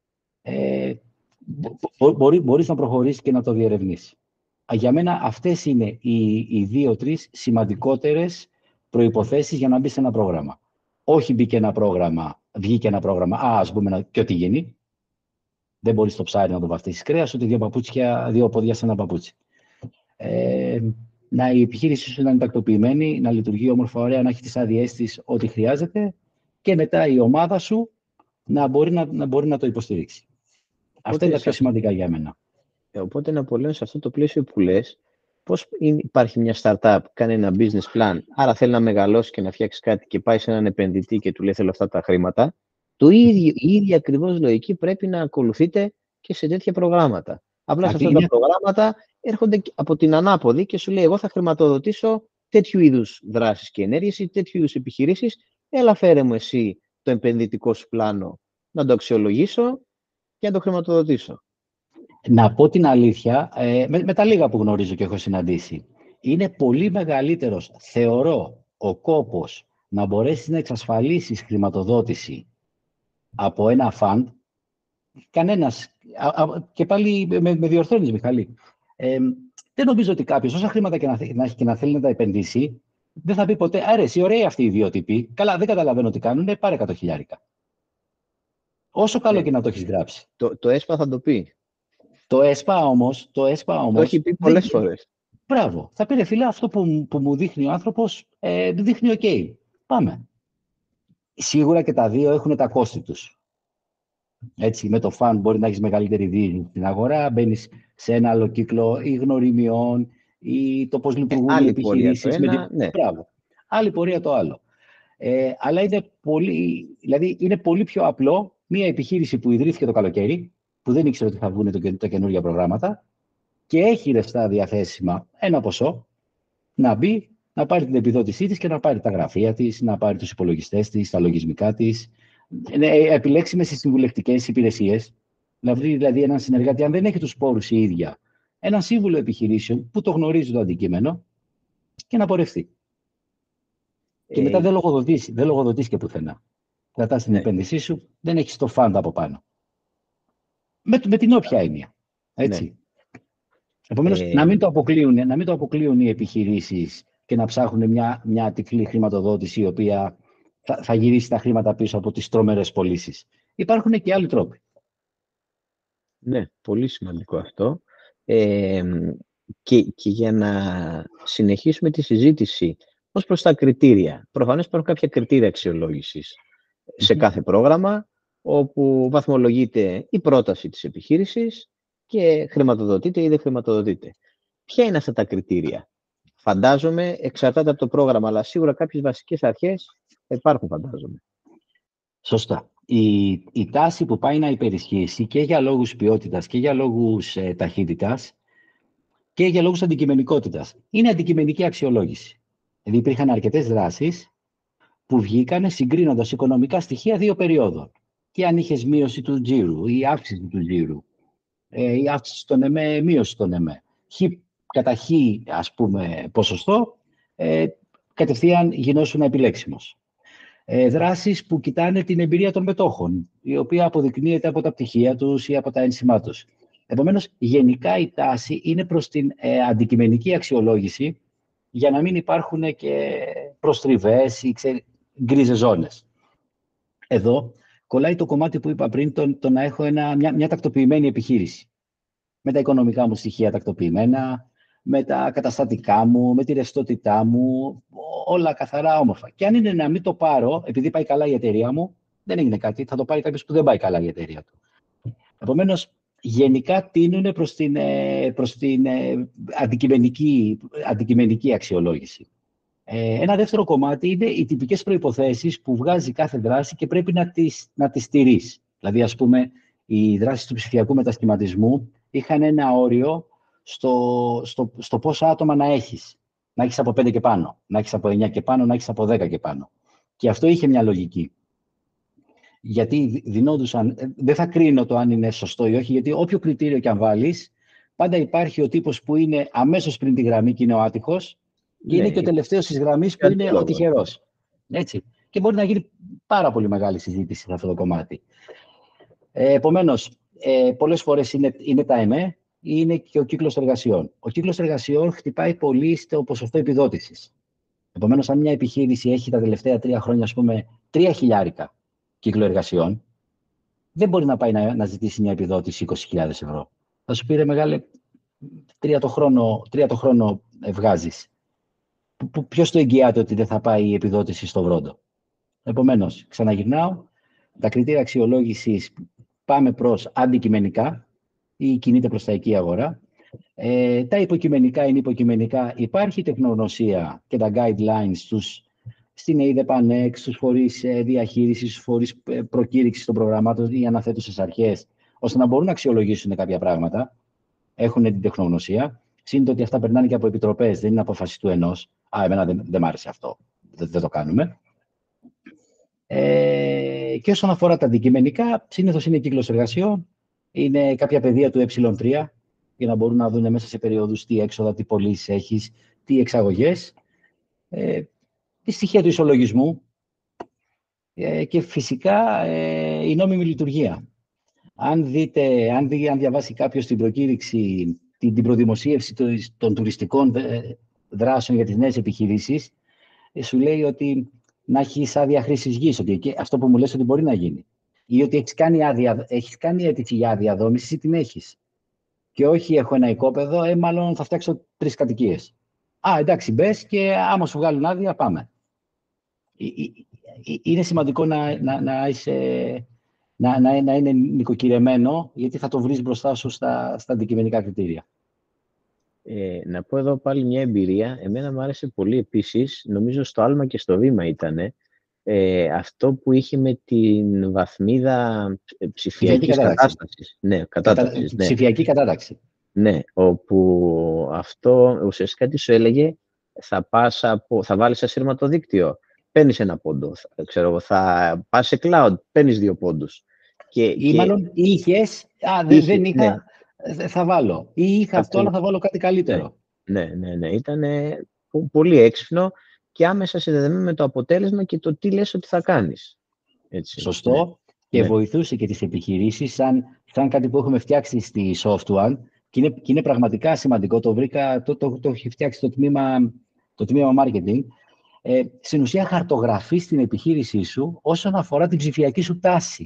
ε, μπο, μπορεί, μπορείς να προχωρήσεις και να το διερευνήσεις. Για μένα αυτές είναι οι, οι δύο-τρεις σημαντικότερες προϋποθέσεις για να μπει σε ένα πρόγραμμα. Όχι μπήκε ένα πρόγραμμα, βγήκε ένα πρόγραμμα, α, ας πούμε, και ό,τι γίνει. Δεν μπορείς το ψάρι να το βαφτίσεις κρέας, ούτε δύο παπούτσια, δύο πόδια σε ένα παπούτσι. Ε, να η επιχείρησή σου να είναι τακτοποιημένη, να λειτουργεί όμορφα, ωραία, να έχει τις άδειές της, ό,τι χρειάζεται, και μετά η ομάδα σου να μπορεί να, να, μπορεί να το υποστηρίξει. Αυτά είναι τα πιο σημαντικά για μένα. Οπότε, Ναπολέον, σε αυτό το πλαίσιο που λες, πώς υπάρχει μια startup, κάνει ένα business plan, άρα θέλει να μεγαλώσει και να φτιάξει κάτι και πάει σε έναν επενδυτή και του λέει θέλω αυτά τα χρήματα, το ίδιο, η ίδια ακριβώς λογική πρέπει να ακολουθείτε και σε τέτοια προγράμματα. Απλά σε αυτά είναι... τα προγράμματα έρχονται από την ανάποδη και σου λέει εγώ θα χρηματοδοτήσω τέτοιου είδους δράσεις και ενέργειες ή τέτοιου είδους επιχειρήσεις, έλα φέρε μου εσύ το επενδυτικό σου πλάνο να το αξιολογήσω και να το χρηματοδοτήσω. Να πω την αλήθεια, ε, με, με τα λίγα που γνωρίζω και έχω συναντήσει, είναι πολύ μεγαλύτερος, θεωρώ, ο κόπος να μπορέσεις να εξασφαλίσεις χρηματοδότηση από ένα fund, κανένας, α, α, και πάλι με, με διορθώνεις, Μιχαλή, ε, δεν νομίζω ότι κάποιος, όσα χρήματα και να, να έχει και να θέλει να τα επενδύσει, δεν θα πει ποτέ, αρέσει, ωραία αυτοί οι δύο τύποι, καλά, δεν καταλαβαίνω τι κάνουν, πάρε εκατό χιλιάρικα. Όσο καλό ε, και να το έχεις γράψει. Το, το ΕΣΠΑ θα το πει. Το ΕΣΠΑ όμως, το ΕΣΠΑ όμως... Το έχει πει πολλές δεν... φορές. Μπράβο. Θα πει, ρε φίλε, αυτό που, που μου δείχνει ο άνθρωπος, ε, δείχνει οκ. Okay. Πάμε. Σίγουρα και τα δύο έχουν τα κόστη τους. Έτσι, με το φαν μπορεί να έχεις μεγαλύτερη δύναμη στην αγορά, μπαίνεις σε ένα άλλο κύκλο ή γνωριμιών ή το πώς λειτουργούν ε, οι επιχειρήσεις. Πορεία το ένα, με... ναι. Μπράβο. Άλλη πορεία το άλλο. Ε, αλλά είναι πολύ, δηλαδή είναι πολύ πιο απλό μια επιχείρηση που ιδρύθηκε το καλοκαίρι, που δεν ήξερε ότι θα βγουν το, τα καινούργια προγράμματα και έχει ρευστά διαθέσιμα ένα ποσό, να μπει, να πάρει την επιδότησή της και να πάρει τα γραφεία της, να πάρει τους υπολογιστές της, τα λογισμικά της, επιλέξιμες στις συμβουλευτικές υπηρεσίες, να βρει δηλαδή έναν συνεργάτη, αν δεν έχει τους πόρους η ίδια, έναν σύμβουλο επιχειρήσεων που το γνωρίζει το αντικείμενο και να πορευτεί. Ε, και μετά δεν λογοδοτείς, δεν λογοδοτείς και πουθενά. Κρατάς την ναι. επένδυσή σου, δεν έχεις το φαντ από πάνω. Με, με την όποια έννοια. Έτσι. Ναι. Επομένως, ε... να, μην το αποκλείουν, να μην το αποκλείουν οι επιχειρήσεις και να ψάχνουν μια, μια τυφλή χρηματοδότηση η οποία θα, θα γυρίσει τα χρήματα πίσω από τις τρομερές πωλήσεις. Υπάρχουν και άλλοι τρόποι. Ναι, πολύ σημαντικό αυτό. Ε, και, και για να συνεχίσουμε τη συζήτηση ως προς τα κριτήρια. Προφανώς υπάρχουν κάποια κριτήρια αξιολόγησης mm-hmm. σε κάθε πρόγραμμα, όπου βαθμολογείται η πρόταση της επιχείρησης και χρηματοδοτείται ή δεν χρηματοδοτείται. Ποια είναι αυτά τα κριτήρια? Φαντάζομαι εξαρτάται από το πρόγραμμα, αλλά σίγουρα κάποιες βασικές αρχές υπάρχουν, φαντάζομαι. Σωστά. Η, η τάση που πάει να υπερισχύσει και για λόγους ποιότητας και για λόγους ε, ταχύτητας και για λόγους αντικειμενικότητας είναι αντικειμενική αξιολόγηση. Δηλαδή υπήρχαν αρκετές δράσεις που βγήκαν συγκρίνοντας οικονομικά στοιχεία δύο περιόδων. Και αν είχες μείωση του τζίρου ή αύξηση του τζίρου, ε, ή αύξηση των ΕΜΕ, μείωση των ΕΜΕ, χ, κατά χ, ας πούμε, ποσοστό, ε, κατευθείαν γινόσουν επιλέξιμος. Ε, δράσεις που κοιτάνε την εμπειρία των μετόχων, η οποία αποδεικνύεται από τα πτυχία τους ή από τα ένσημά τους. Επομένως, γενικά η τάση είναι προς την ε, αντικειμενική αξιολόγηση, για να μην υπάρχουν και προστριβές ή ξέρει, γκρίζες ζώνες. Εδώ κολλάει το κομμάτι που είπα πριν, το, το να έχω ένα, μια, μια τακτοποιημένη επιχείρηση. Με τα οικονομικά μου στοιχεία τακτοποιημένα, με τα καταστατικά μου, με τη ρευστότητά μου, όλα καθαρά όμορφα. Και αν είναι να μην το πάρω, επειδή πάει καλά η εταιρεία μου, δεν έγινε κάτι, θα το πάρει κάποιος που δεν πάει καλά η εταιρεία του. Επομένως, γενικά τείνουν προς την, προς την αντικειμενική, αντικειμενική αξιολόγηση. Ένα δεύτερο κομμάτι είναι οι τυπικές προϋποθέσεις που βγάζει κάθε δράση και πρέπει να τις, να τις τηρείς. Δηλαδή, ας πούμε, οι δράσεις του ψηφιακού μετασχηματισμού είχαν ένα όριο στο, στο, στο πόσα άτομα να έχεις. Να έχεις από πέντε και πάνω, να έχεις από εννιά και πάνω, να έχεις από δέκα και πάνω. Και αυτό είχε μια λογική. Γιατί δινόντουσαν, δεν θα κρίνω το αν είναι σωστό ή όχι, γιατί όποιο κριτήριο και αν βάλεις, πάντα υπάρχει ο τύπος που είναι αμέσως πριν τη γραμμή και είναι ο άτυχος, και ναι, είναι και ο τελευταίος της γραμμής που είναι ο τυχερός. Έτσι. Και μπορεί να γίνει πάρα πολύ μεγάλη συζήτηση σε αυτό το κομμάτι. Ε, επομένως, ε, πολλές φορές είναι, είναι τα ΕΜΕ ή είναι και ο κύκλος εργασιών. Ο κύκλος εργασιών χτυπάει πολύ στο ποσοστό επιδότησης. Επομένως, αν μια επιχείρηση έχει τα τελευταία τρία χρόνια, ας πούμε, τρία χιλιάρικα κύκλο εργασιών, δεν μπορεί να πάει να, να ζητήσει μια επιδότηση είκοσι χιλιάδες ευρώ. Θα σου πει, ρε μεγάλε, τρία το χρόνο, τρία το χρόνο βγάζεις. Ποιος το εγγυάται ότι δεν θα πάει η επιδότηση στο βρόντο? Επομένως, ξαναγυρνάω, τα κριτήρια αξιολόγησης πάμε προς αντικειμενικά ή κινείται προς τα εκεί αγορά. Ε, τα υποκειμενικά είναι υποκειμενικά. Υπάρχει τεχνογνωσία και τα guidelines τους στην ΕΙΔΕΠΑΝΕΚ, στους φορείς διαχείρισης, στους φορείς προκήρυξης των προγραμμάτων ή αναθέτουσες αρχές, ώστε να μπορούν να αξιολογήσουν κάποια πράγματα. Έχουν την τεχνογνωσία. Σύντομα ότι αυτά περνάνε και από επιτροπές, δεν είναι απόφαση του ενός. Α, εμένα δεν, δεν μ' άρεσε αυτό. Δεν, δεν το κάνουμε. Ε, και όσον αφορά τα αντικειμενικά, συνήθως είναι κύκλος εργασιών, είναι κάποια πεδία του ε τρία, για να μπορούν να δουν μέσα σε περίοδους τι έξοδα, τι πωλήσεις έχεις, τι εξαγωγές, ε, τη στοιχεία του ισολογισμού ε, και φυσικά ε, η νόμιμη λειτουργία. Αν, δείτε, αν, δει, αν διαβάσει κάποιος την προκήρυξη, την, την προδημοσίευση των, των τουριστικών δράσεων για τις νέες επιχειρήσεις, ε, σου λέει ότι να έχεις άδεια χρήσης γης, ότι και αυτό που μου λες ότι μπορεί να γίνει. Ή ότι έχεις κάνει, άδεια, έχεις κάνει αίτηση για άδεια δόμησης ή την έχεις. Και όχι, έχω ένα οικόπεδο, ε, μάλλον θα φτιάξω τρεις κατοικίες. Α, εντάξει, μπες και άμα σου βγάλουν άδεια, πάμε. Είναι σημαντικό να, να, να, είσαι, να, να, να είναι νοικοκυρεμένο, γιατί θα το βρεις μπροστά σου στα, στα αντικειμενικά κριτήρια. Ε, να πω εδώ πάλι μια εμπειρία. Εμένα μου άρεσε πολύ επίσης, νομίζω στο άλμα και στο βήμα ήτανε, Ε, αυτό που είχε με την βαθμίδα ψηφιακής κατάστασης. Ναι, κατάταξης. Κατα... Ναι. Ψηφιακή κατάταξη. Ναι, όπου αυτό ουσιαστικά τι σου έλεγε, θα, πας από, θα βάλεις ασύρματο δίκτυο, παίρνεις ένα πόντο. Ξέρω, θα πας σε cloud, παίρνεις δύο πόντους. Και, ή και... μάλλον είχες, α, δεν, είχε, δεν είχα, ναι. θα βάλω. Ή είχα αυτό, αλλά θα βάλω κάτι καλύτερο. Ναι, ναι, ναι. Ήταν πολύ έξυπνο και άμεσα συνδεδεμένο με το αποτέλεσμα και το τι λες ότι θα κάνεις. Έτσι. Σωστό. Ναι. Και ναι. βοηθούσε και τις επιχειρήσεις σαν, σαν κάτι που έχουμε φτιάξει στη Software και είναι, και είναι πραγματικά σημαντικό. Το βρήκα, το, το, το, το έχει φτιάξει το τμήμα, το τμήμα marketing. Ε, στην ουσία χαρτογραφείς την επιχείρησή σου όσον αφορά την ψηφιακή σου τάση.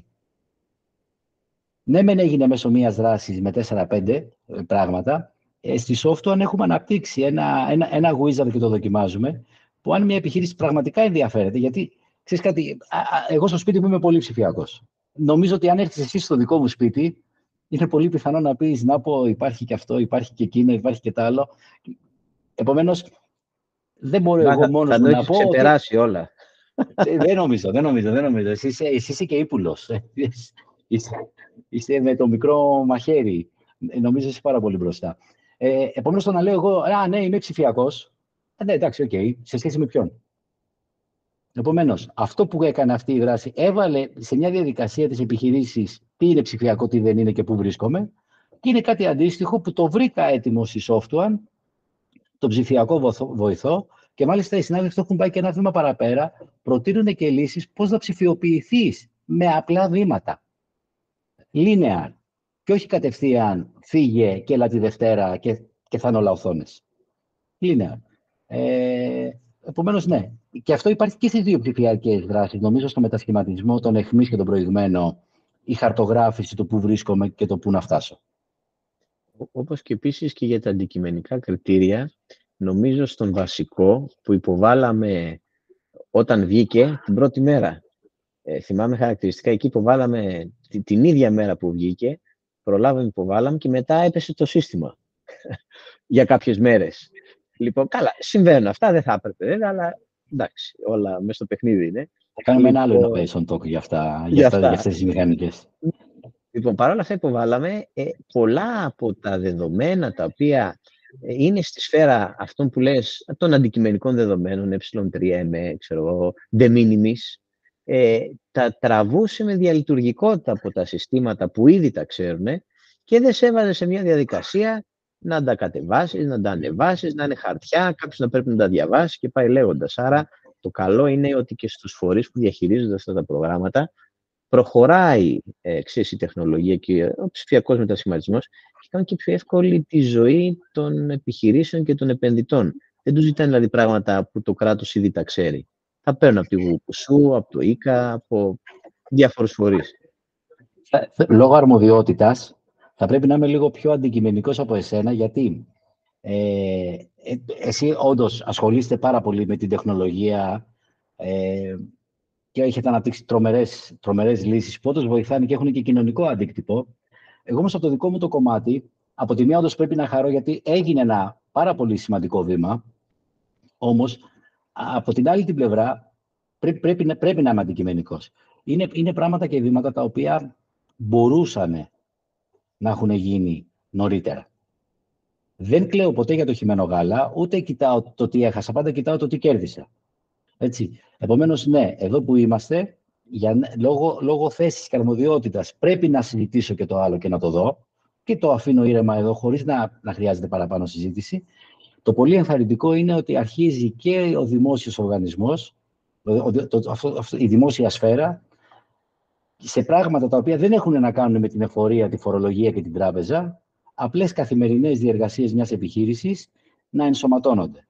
Ναι, μεν έγινε μέσω μιας δράσης με τέσσερα πέντε πράγματα. Ε, στη Software έχουμε αναπτύξει ένα, ένα, ένα wizard και το δοκιμάζουμε, που αν μια επιχείρηση πραγματικά ενδιαφέρεται, γιατί ξέρεις κάτι, α, α, εγώ στο σπίτι μου είμαι πολύ ψηφιακός. Νομίζω ότι αν έρθεις εσύ στο δικό μου σπίτι, είναι πολύ πιθανό να πεις, να πω, υπάρχει και αυτό, υπάρχει και εκείνο, υπάρχει και τ' άλλο. Επομένως, δεν μπορώ Μα, εγώ μόνος μου να πω ότι... Θα το όλα. δεν νομίζω, δεν νομίζω, δεν νομίζω. Εσύ είσαι, εσύ είσαι και ύπουλος. Είσαι, είσαι με το μικρό μαχαίρι. Νομίζω είσαι πάρα πολύ μπροστά. Ε, επομένως, το να λέω εγώ, α, ναι, είμαι ψηφιακός. Ε, ναι, εντάξει, οκ. Okay. Σε σχέση με ποιον. Επομένως, αυτό που έκανε αυτή η δράση, έβαλε σε μια διαδικασία της επιχειρήσης τι είναι ψηφιακό, τι δεν είναι και πού βρίσκομαι. Και είναι κάτι αντίστοιχο που το βρήκα έτοιμο στη Software, τον ψηφιακό βοηθό, και μάλιστα οι συνάδελφοι έχουν πάει και ένα βήμα παραπέρα, προτείνουν και λύσεις πώς να ψηφιοποιηθείς με απλά βήματα. Linear. Και όχι κατευθείαν φύγε και έλα τη Δευτέρα και, και θα είναι όλα οθόνες. Linear. Ε, επομένως, ναι. Και αυτό υπάρχει και στις δύο ψηφιακές δράσεις. Νομίζω στο μετασχηματισμό, τον εχμής και τον προηγμένο, η χαρτογράφηση του πού βρίσκομαι και το πού να φτάσω. Όπως και επίσης και για τα αντικειμενικά κριτήρια, νομίζω στον βασικό που υποβάλαμε όταν βγήκε την πρώτη μέρα. Ε, θυμάμαι χαρακτηριστικά εκεί υποβάλαμε την, την ίδια μέρα που βγήκε, προλάβαμε, υποβάλαμε και μετά έπεσε το σύστημα για κάποιες μέρες. Λοιπόν, καλά, συμβαίνουν αυτά, δεν θα έπρεπε βέβαια, αλλά εντάξει, όλα μέσα στο παιχνίδι είναι. Θα κάνουμε λοιπόν, ένα άλλο innovation talk για, αυτά, για, για, αυτά, αυτά. για αυτές τις μηχανικές. Λοιπόν, παρόλα αυτά υποβάλαμε ε, πολλά από τα δεδομένα τα οποία ε, είναι στη σφαίρα αυτών που λες των αντικειμενικών δεδομένων, ε τρία, εμ, ξέρω εγώ, de minimis, ε, τα τραβούσε με διαλειτουργικότητα από τα συστήματα που ήδη τα ξέρουν και δεν σε έβαζε σε μια διαδικασία να τα κατεβάσεις, να τα ανεβάσεις, να είναι χαρτιά, κάποιος να πρέπει να τα διαβάσει και πάει λέγοντας. Άρα το καλό είναι ότι και στους φορείς που διαχειρίζονται αυτά τα προγράμματα προχωράει ε, ξέρεις, η τεχνολογία και ο ψηφιακός μετασχηματισμός και κάνει και πιο εύκολη τη ζωή των επιχειρήσεων και των επενδυτών. Δεν τους ζητάνε δηλαδή πράγματα που το κράτος ήδη τα ξέρει. Θα παίρνουν από τη Γουπουσού, από το ΙΚΑ, από διάφορους φορείς. Λόγω αρμοδιότητας θα πρέπει να είμαι λίγο πιο αντικειμενικός από εσένα, γιατί ε, ε, εσύ όντως ασχολείστε πάρα πολύ με την τεχνολογία ε, και έχετε αναπτύξει τρομερές, τρομερές λύσεις που όντως βοηθάνε και έχουν και κοινωνικό αντίκτυπο. Εγώ όμως από το δικό μου το κομμάτι, από τη μία όντως πρέπει να χαρώ γιατί έγινε ένα πάρα πολύ σημαντικό βήμα, όμως από την άλλη την πλευρά πρέπει, πρέπει, πρέπει να είμαι αντικειμενικός. Είναι, είναι πράγματα και βήματα τα οποία μπορούσαν να έχουν γίνει νωρίτερα. Δεν κλαίω ποτέ για το χυμένο γάλα, ούτε κοιτάω το τι έχασα, πάντα κοιτάω το τι κέρδισα. Έτσι. Επομένως, ναι, εδώ που είμαστε, για, λόγω, λόγω θέσης και αρμοδιότητας, πρέπει να συζητήσω και το άλλο και να το δω και το αφήνω ήρεμα εδώ, χωρίς να, να χρειάζεται παραπάνω συζήτηση. Το πολύ ενθαρρυντικό είναι ότι αρχίζει και ο δημόσιος οργανισμός, το, το, το, αυτό, αυτό, η δημόσια σφαίρα, σε πράγματα τα οποία δεν έχουν να κάνουν με την εφορία, τη φορολογία και την τράπεζα, απλές καθημερινές διεργασίες μιας επιχείρησης να ενσωματώνονται.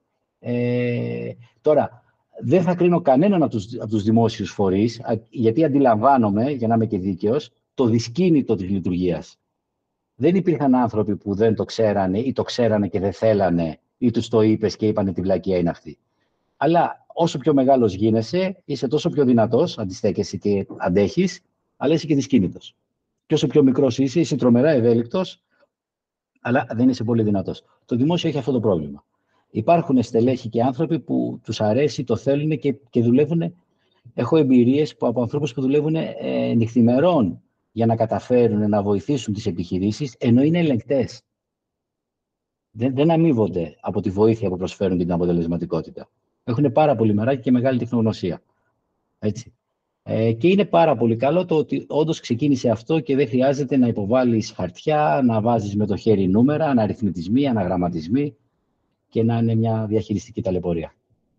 Ε, τώρα, δεν θα κρίνω κανέναν από τους, από τους δημόσιους φορείς, γιατί αντιλαμβάνομαι, για να είμαι και δίκαιος, το δυσκίνητο της λειτουργίας. Δεν υπήρχαν άνθρωποι που δεν το ξέρανε ή το ξέρανε και δεν θέλανε ή τους το είπες και είπανε τη βλακεία είναι αυτή. Αλλά όσο πιο μεγάλος γίνεσαι, είσαι τόσο πιο δυνατός, αντιστέκεσαι και αντέχεις, αλλά είσαι και δυσκίνητος. Και όσο πιο μικρός είσαι, είσαι τρομερά ευέλικτος, αλλά δεν είσαι πολύ δυνατός. Το δημόσιο έχει αυτό το πρόβλημα. Υπάρχουν στελέχοι και άνθρωποι που τους αρέσει, το θέλουν και, και δουλεύουν Έχω εμπειρίες που, από ανθρώπους που δουλεύουν ε, νυχθημερών για να καταφέρουν να βοηθήσουν τις επιχειρήσεις, ενώ είναι ελεγκτές. Δεν, δεν αμείβονται από τη βοήθεια που προσφέρουν την αποτελεσματικότητα. Έχουν πάρα πολύ μεράκι και μεγάλη τεχνογνωσία. Έτσι. Ε, και είναι πάρα πολύ καλό το ότι όντως ξεκίνησε αυτό και δεν χρειάζεται να υποβάλεις χαρτιά, να βάζεις με το χέρι νούμερα, αναριθμητισμοί, αναγραμματισμοί και να είναι μια διαχειριστική ταλαιπωρία.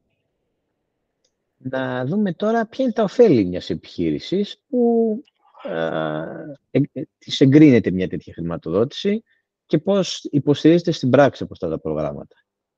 Να δούμε τώρα ποια είναι τα ωφέλη μιας επιχείρησης που ε, ε, της εγκρίνεται μια τέτοια χρηματοδότηση και πώς υποστηρίζεται στην πράξη από αυτά τα προγράμματα.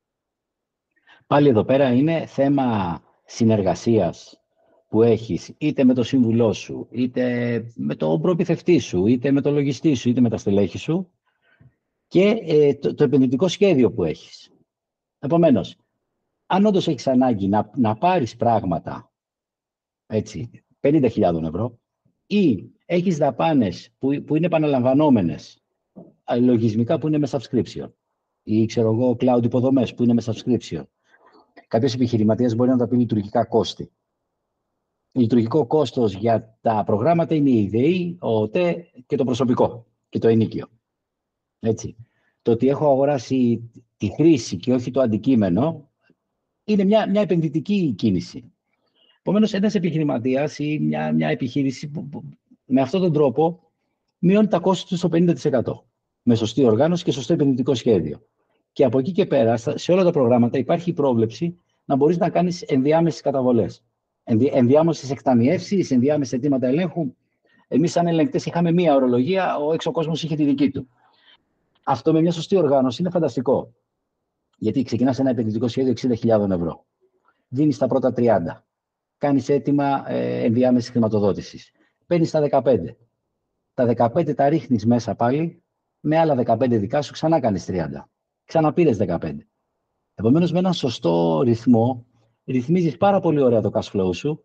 Πάλι εδώ πέρα είναι θέμα συνεργασίας που έχεις είτε με το σύμβουλό σου, είτε με τον προμηθευτή σου, είτε με το λογιστή σου, είτε με τα στελέχη σου και ε, το, το επενδυτικό σχέδιο που έχεις. Επομένως, αν όντως έχεις ανάγκη να, να πάρεις πράγματα, έτσι, πενήντα χιλιάδες ευρώ ή έχεις δαπάνες που, που είναι επαναλαμβανόμενες, λογισμικά που είναι με subscription ή, ξέρω εγώ, cloud υποδομές που είναι με subscription. Κάποιος επιχειρηματίας μπορεί να τα πει λειτουργικά κόστη. Λειτουργικό κόστος για τα προγράμματα είναι η ΔΕΗ, ο ΟΤΕ και το προσωπικό και το ενοίκιο. Έτσι. Το ότι έχω αγοράσει τη χρήση και όχι το αντικείμενο είναι μια, μια επενδυτική κίνηση. Επομένως, ένας επιχειρηματίας ή μια, μια επιχείρηση που, που, με αυτόν τον τρόπο μειώνει τα κόστη του στο πενήντα τοις εκατό με σωστή οργάνωση και σωστό επενδυτικό σχέδιο. Και από εκεί και πέρα, σε όλα τα προγράμματα υπάρχει η πρόβλεψη να μπορείς να κάνεις ενδιάμεσες καταβολές. Ενδι, ενδιάμεσες εκταμιεύσεις, ενδιάμεσα αιτήματα ελέγχου. Εμείς, σαν ελεγκτές, είχαμε μία ορολογία, ο έξω κόσμος είχε τη δική του. Αυτό με μια σωστή οργάνωση είναι φανταστικό. Γιατί ξεκινάς ένα επενδυτικό σχέδιο εξήντα χιλιάδες ευρώ. Δίνεις τα πρώτα τριάντα. Κάνεις αίτημα ε, ενδιάμεσης χρηματοδότησης. Παίρνεις τα δεκαπέντε. Τα δεκαπέντε τα ρίχνεις μέσα πάλι, με άλλα δεκαπέντε δικά σου ξανά κάνεις τριάντα. Ξαναπήρες δεκαπέντε. Επομένως, με έναν σωστό ρυθμό, ρυθμίζεις πάρα πολύ ωραία το cash flow σου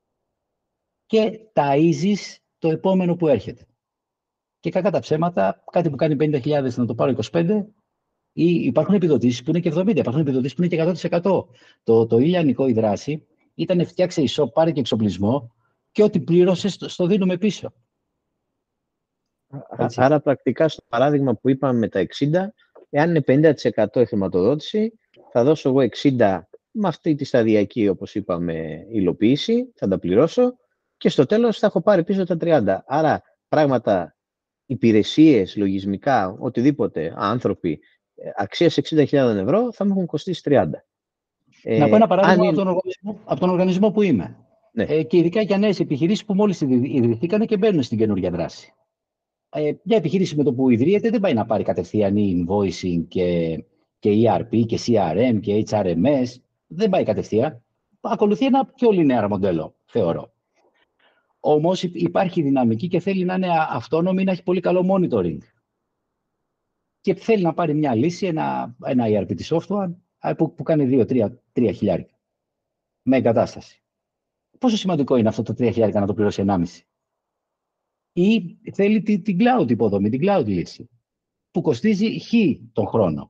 και ταΐζεις το επόμενο που έρχεται. Και κακά τα ψέματα, κάτι που κάνει πενήντα χιλιάδες να το πάρω είκοσι πέντε, ή υπάρχουν επιδοτήσεις που είναι και εβδομήντα, υπάρχουν επιδοτήσεις που είναι και εκατό τοις εκατό. Το, το ηλιανικό η δράση ήταν φτιάξε e-shop, πάρε και εξοπλισμό και ό,τι πλήρωσες στο δίνουμε πίσω. Έτσι. Άρα, πρακτικά, στο παράδειγμα που είπαμε με τα εξήντα, εάν είναι πενήντα τοις εκατό η χρηματοδότηση, θα δώσω εγώ εξήντα με αυτή τη σταδιακή, όπως είπαμε, υλοποίηση, θα τα πληρώσω και στο τέλος θα έχω πάρει πίσω τα τριάντα. Άρα, πράγματα, υπηρεσίες, λογισμικά, οτιδήποτε, άνθρωποι, αξίας εξήντα χιλιάδες ευρώ θα μου έχουν κοστίσει τριάντα. Να πω ένα παράδειγμα ε, από, τον οργανισμό, από τον οργανισμό που είμαι. Ναι. Ε, και ειδικά για νέες επιχειρήσεις που μόλις ιδρυθήκαν και μπαίνουν στην καινούργια δράση. Ε, μια επιχείρηση με το που ιδρύεται δεν πάει να πάρει κατευθείαν invoicing και, και ι αρ πι και σι αρ εμ και έιτς αρ εμ ες. Δεν πάει κατευθείαν. Ακολουθεί ένα πιο linear μοντέλο, θεωρώ. Όμως υπάρχει δυναμική και θέλει να είναι αυτόνομη, να έχει πολύ καλό monitoring. Και θέλει να πάρει μια λύση, ένα, ένα ι αρ πι της software που, που κάνει δύο τρία χιλιάρικα με εγκατάσταση. Πόσο σημαντικό είναι αυτό το τρία χιλιάρικα να το πληρώσει ενάμιση. Ή θέλει την, την cloud υποδομή, την cloud λύση, που κοστίζει χ τον χρόνο.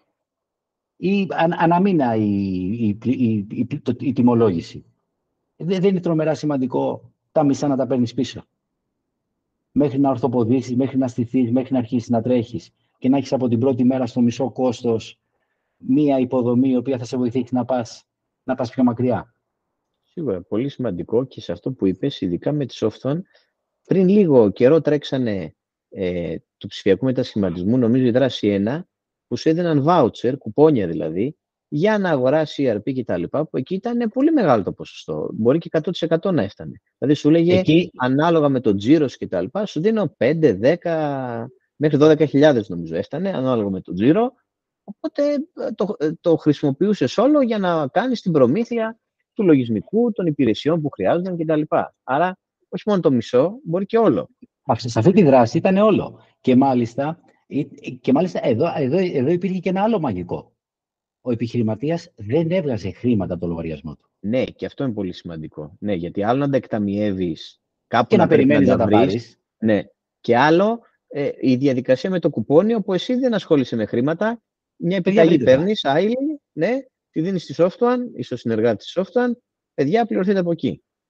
Ή αν, αναμήνα η, η, η, η, το, η τιμολόγηση. Δεν, δεν είναι τρομερά σημαντικό τα μισά να τα παίρνεις πίσω. Μέχρι να ορθοποδήσεις, μέχρι να στηθείς, μέχρι να αρχίσεις να τρέχεις και να έχεις από την πρώτη μέρα στο μισό κόστος μία υποδομή η οποία θα σε βοηθήσει να πας, να πας πιο μακριά. Σίγουρα, πολύ σημαντικό και σε αυτό που είπες, ειδικά με τη Softone, πριν λίγο καιρό τρέξανε ε, του ψηφιακού μετασχηματισμού, νομίζω η δράση ένα, που σου έδιναν voucher, κουπόνια δηλαδή, για να αγοράσει ι αρ πι κτλ. Που εκεί ήταν πολύ μεγάλο το ποσοστό. Μπορεί και εκατό τοις εκατό να έφτανε. Δηλαδή σου λέγε εκεί, ανάλογα με το τζίρος κτλ. Σου δίνω πέντε, δέκα, μέχρι δώδεκα χιλιάδες νομίζω έφτανε, ανάλογα με το τζίρο. Οπότε το, το χρησιμοποιούσες όλο για να κάνεις την προμήθεια του λογισμικού, των υπηρεσιών που χρειάζονταν κτλ. Άρα, όχι μόνο το μισό, μπορεί και όλο. Σε αυτή τη δράση ήταν όλο. Και μάλιστα, και μάλιστα εδώ, εδώ, εδώ υπήρχε και ένα άλλο μαγικό. Ο επιχειρηματίας δεν έβγαζε χρήματα από το λογαριασμό του. Ναι, και αυτό είναι πολύ σημαντικό. Ναι, γιατί άλλο να τα εκταμιεύεις κάπου και να, να περιμένεις να, να τα πάρεις. Ναι. Και άλλο ε, η διαδικασία με το κουπόνι, όπου εσύ δεν ασχολείσαι με χρήματα, μια επιταγή παίρνεις, άειλη, ναι, τη δίνεις στη Softone ή στο συνεργάτη της Softone, παιδιά, πληρωθείτε από εκεί.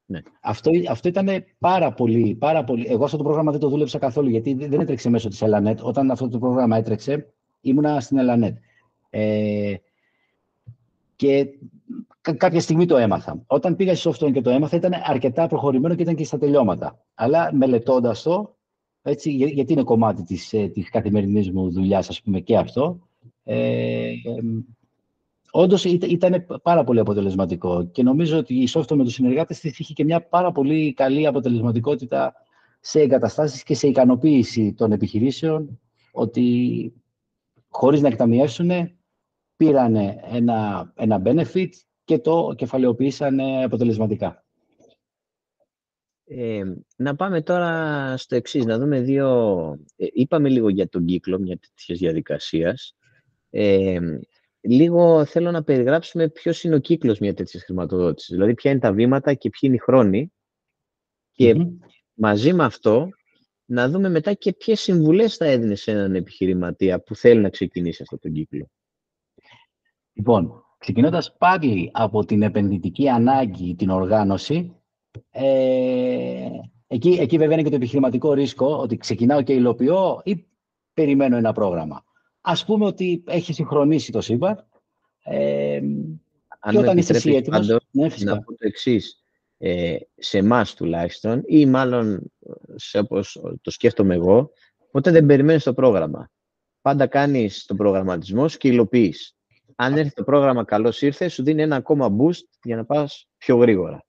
Ναι. Αυτό, αυτό ήταν πάρα πολύ, πάρα πολύ... Εγώ αυτό το πρόγραμμα δεν το δούλεψα καθόλου, γιατί δεν έτρεξε μέσω της Elanet. Όταν αυτό το πρόγραμμα έτρεξε, ήμουνα στην Elanet. Ε, και κα- κάποια στιγμή το έμαθα. Όταν πήγα στη Software και το έμαθα, ήταν αρκετά προχωρημένο και ήταν και στα τελειώματα. Αλλά μελετώντας το, έτσι, για- γιατί είναι κομμάτι της, ε, της καθημερινής μου δουλειάς, ας πούμε, και αυτό, ε, ε, όντως ήταν πάρα πολύ αποτελεσματικό και νομίζω ότι η Software με τους συνεργάτες της είχε και μια πάρα πολύ καλή αποτελεσματικότητα σε εγκαταστάσεις και σε ικανοποίηση των επιχειρήσεων, ότι χωρίς να εκταμιεύσουν πήραν ένα, ένα benefit και το κεφαλαιοποίησαν αποτελεσματικά. Ε, να πάμε τώρα στο εξής, να δούμε δύο... Ε, είπαμε λίγο για τον κύκλο μια τέτοια διαδικασίας. Ε, λίγο θέλω να περιγράψουμε ποιος είναι ο κύκλος μια τέτοια χρηματοδότησης. Δηλαδή, ποια είναι τα βήματα και ποιοι είναι οι χρόνοι. Και Mm-hmm. μαζί με αυτό, να δούμε μετά και ποιες συμβουλές θα έδινε σε έναν επιχειρηματία που θέλει να ξεκινήσει αυτό τον κύκλο. Λοιπόν, ξεκινώντας πάλι από την επενδυτική ανάγκη, την οργάνωση, ε, εκεί, εκεί βέβαια είναι και το επιχειρηματικό ρίσκο, ότι ξεκινάω και υλοποιώ ή περιμένω ένα πρόγραμμα. Ας πούμε ότι έχει συγχρονίσει το σύμπαν ε, Αν και όταν με είσαι εσύ επιτρέπεις έτοιμος, πάντως, ναι, να φυσικά. πω το εξής. Ε, σε εμάς τουλάχιστον, ή μάλλον σε όπως το σκέφτομαι εγώ, ποτέ δεν περιμένεις το πρόγραμμα. Πάντα κάνεις τον προγραμματισμό σου και υλοποιείς. Αν έρθει το πρόγραμμα καλώς ήρθε, σου δίνει ένα ακόμα boost για να πας πιο γρήγορα.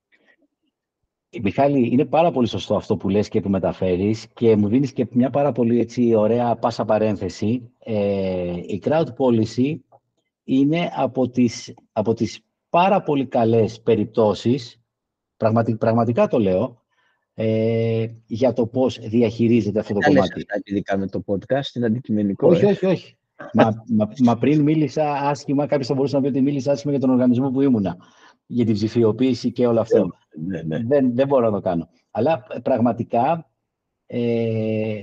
Μιχάλη, είναι πάρα πολύ σωστό αυτό που λες και που μεταφέρεις και μου δίνεις και μια πάρα πολύ έτσι, ωραία πάσα παρένθεση. Ε, η crowd policy είναι από τις, από τις πάρα πολύ καλές περιπτώσεις, πραγματι, πραγματικά το λέω, ε, για το πώς διαχειρίζεται αυτό το Δεν τα λες κομμάτι. αυτά επειδή κάνουμε το podcast, είναι αντικειμενικό. Όχι, ε. όχι, όχι. μα, μα, μα πριν μίλησα άσχημα, κάποιος θα μπορούσε να πει ότι μίλησα άσχημα για τον οργανισμό που ήμουνα, για την ψηφιοποίηση και όλο αυτό. Ναι, ναι. Δεν, δεν μπορώ να το κάνω. Αλλά πραγματικά ε,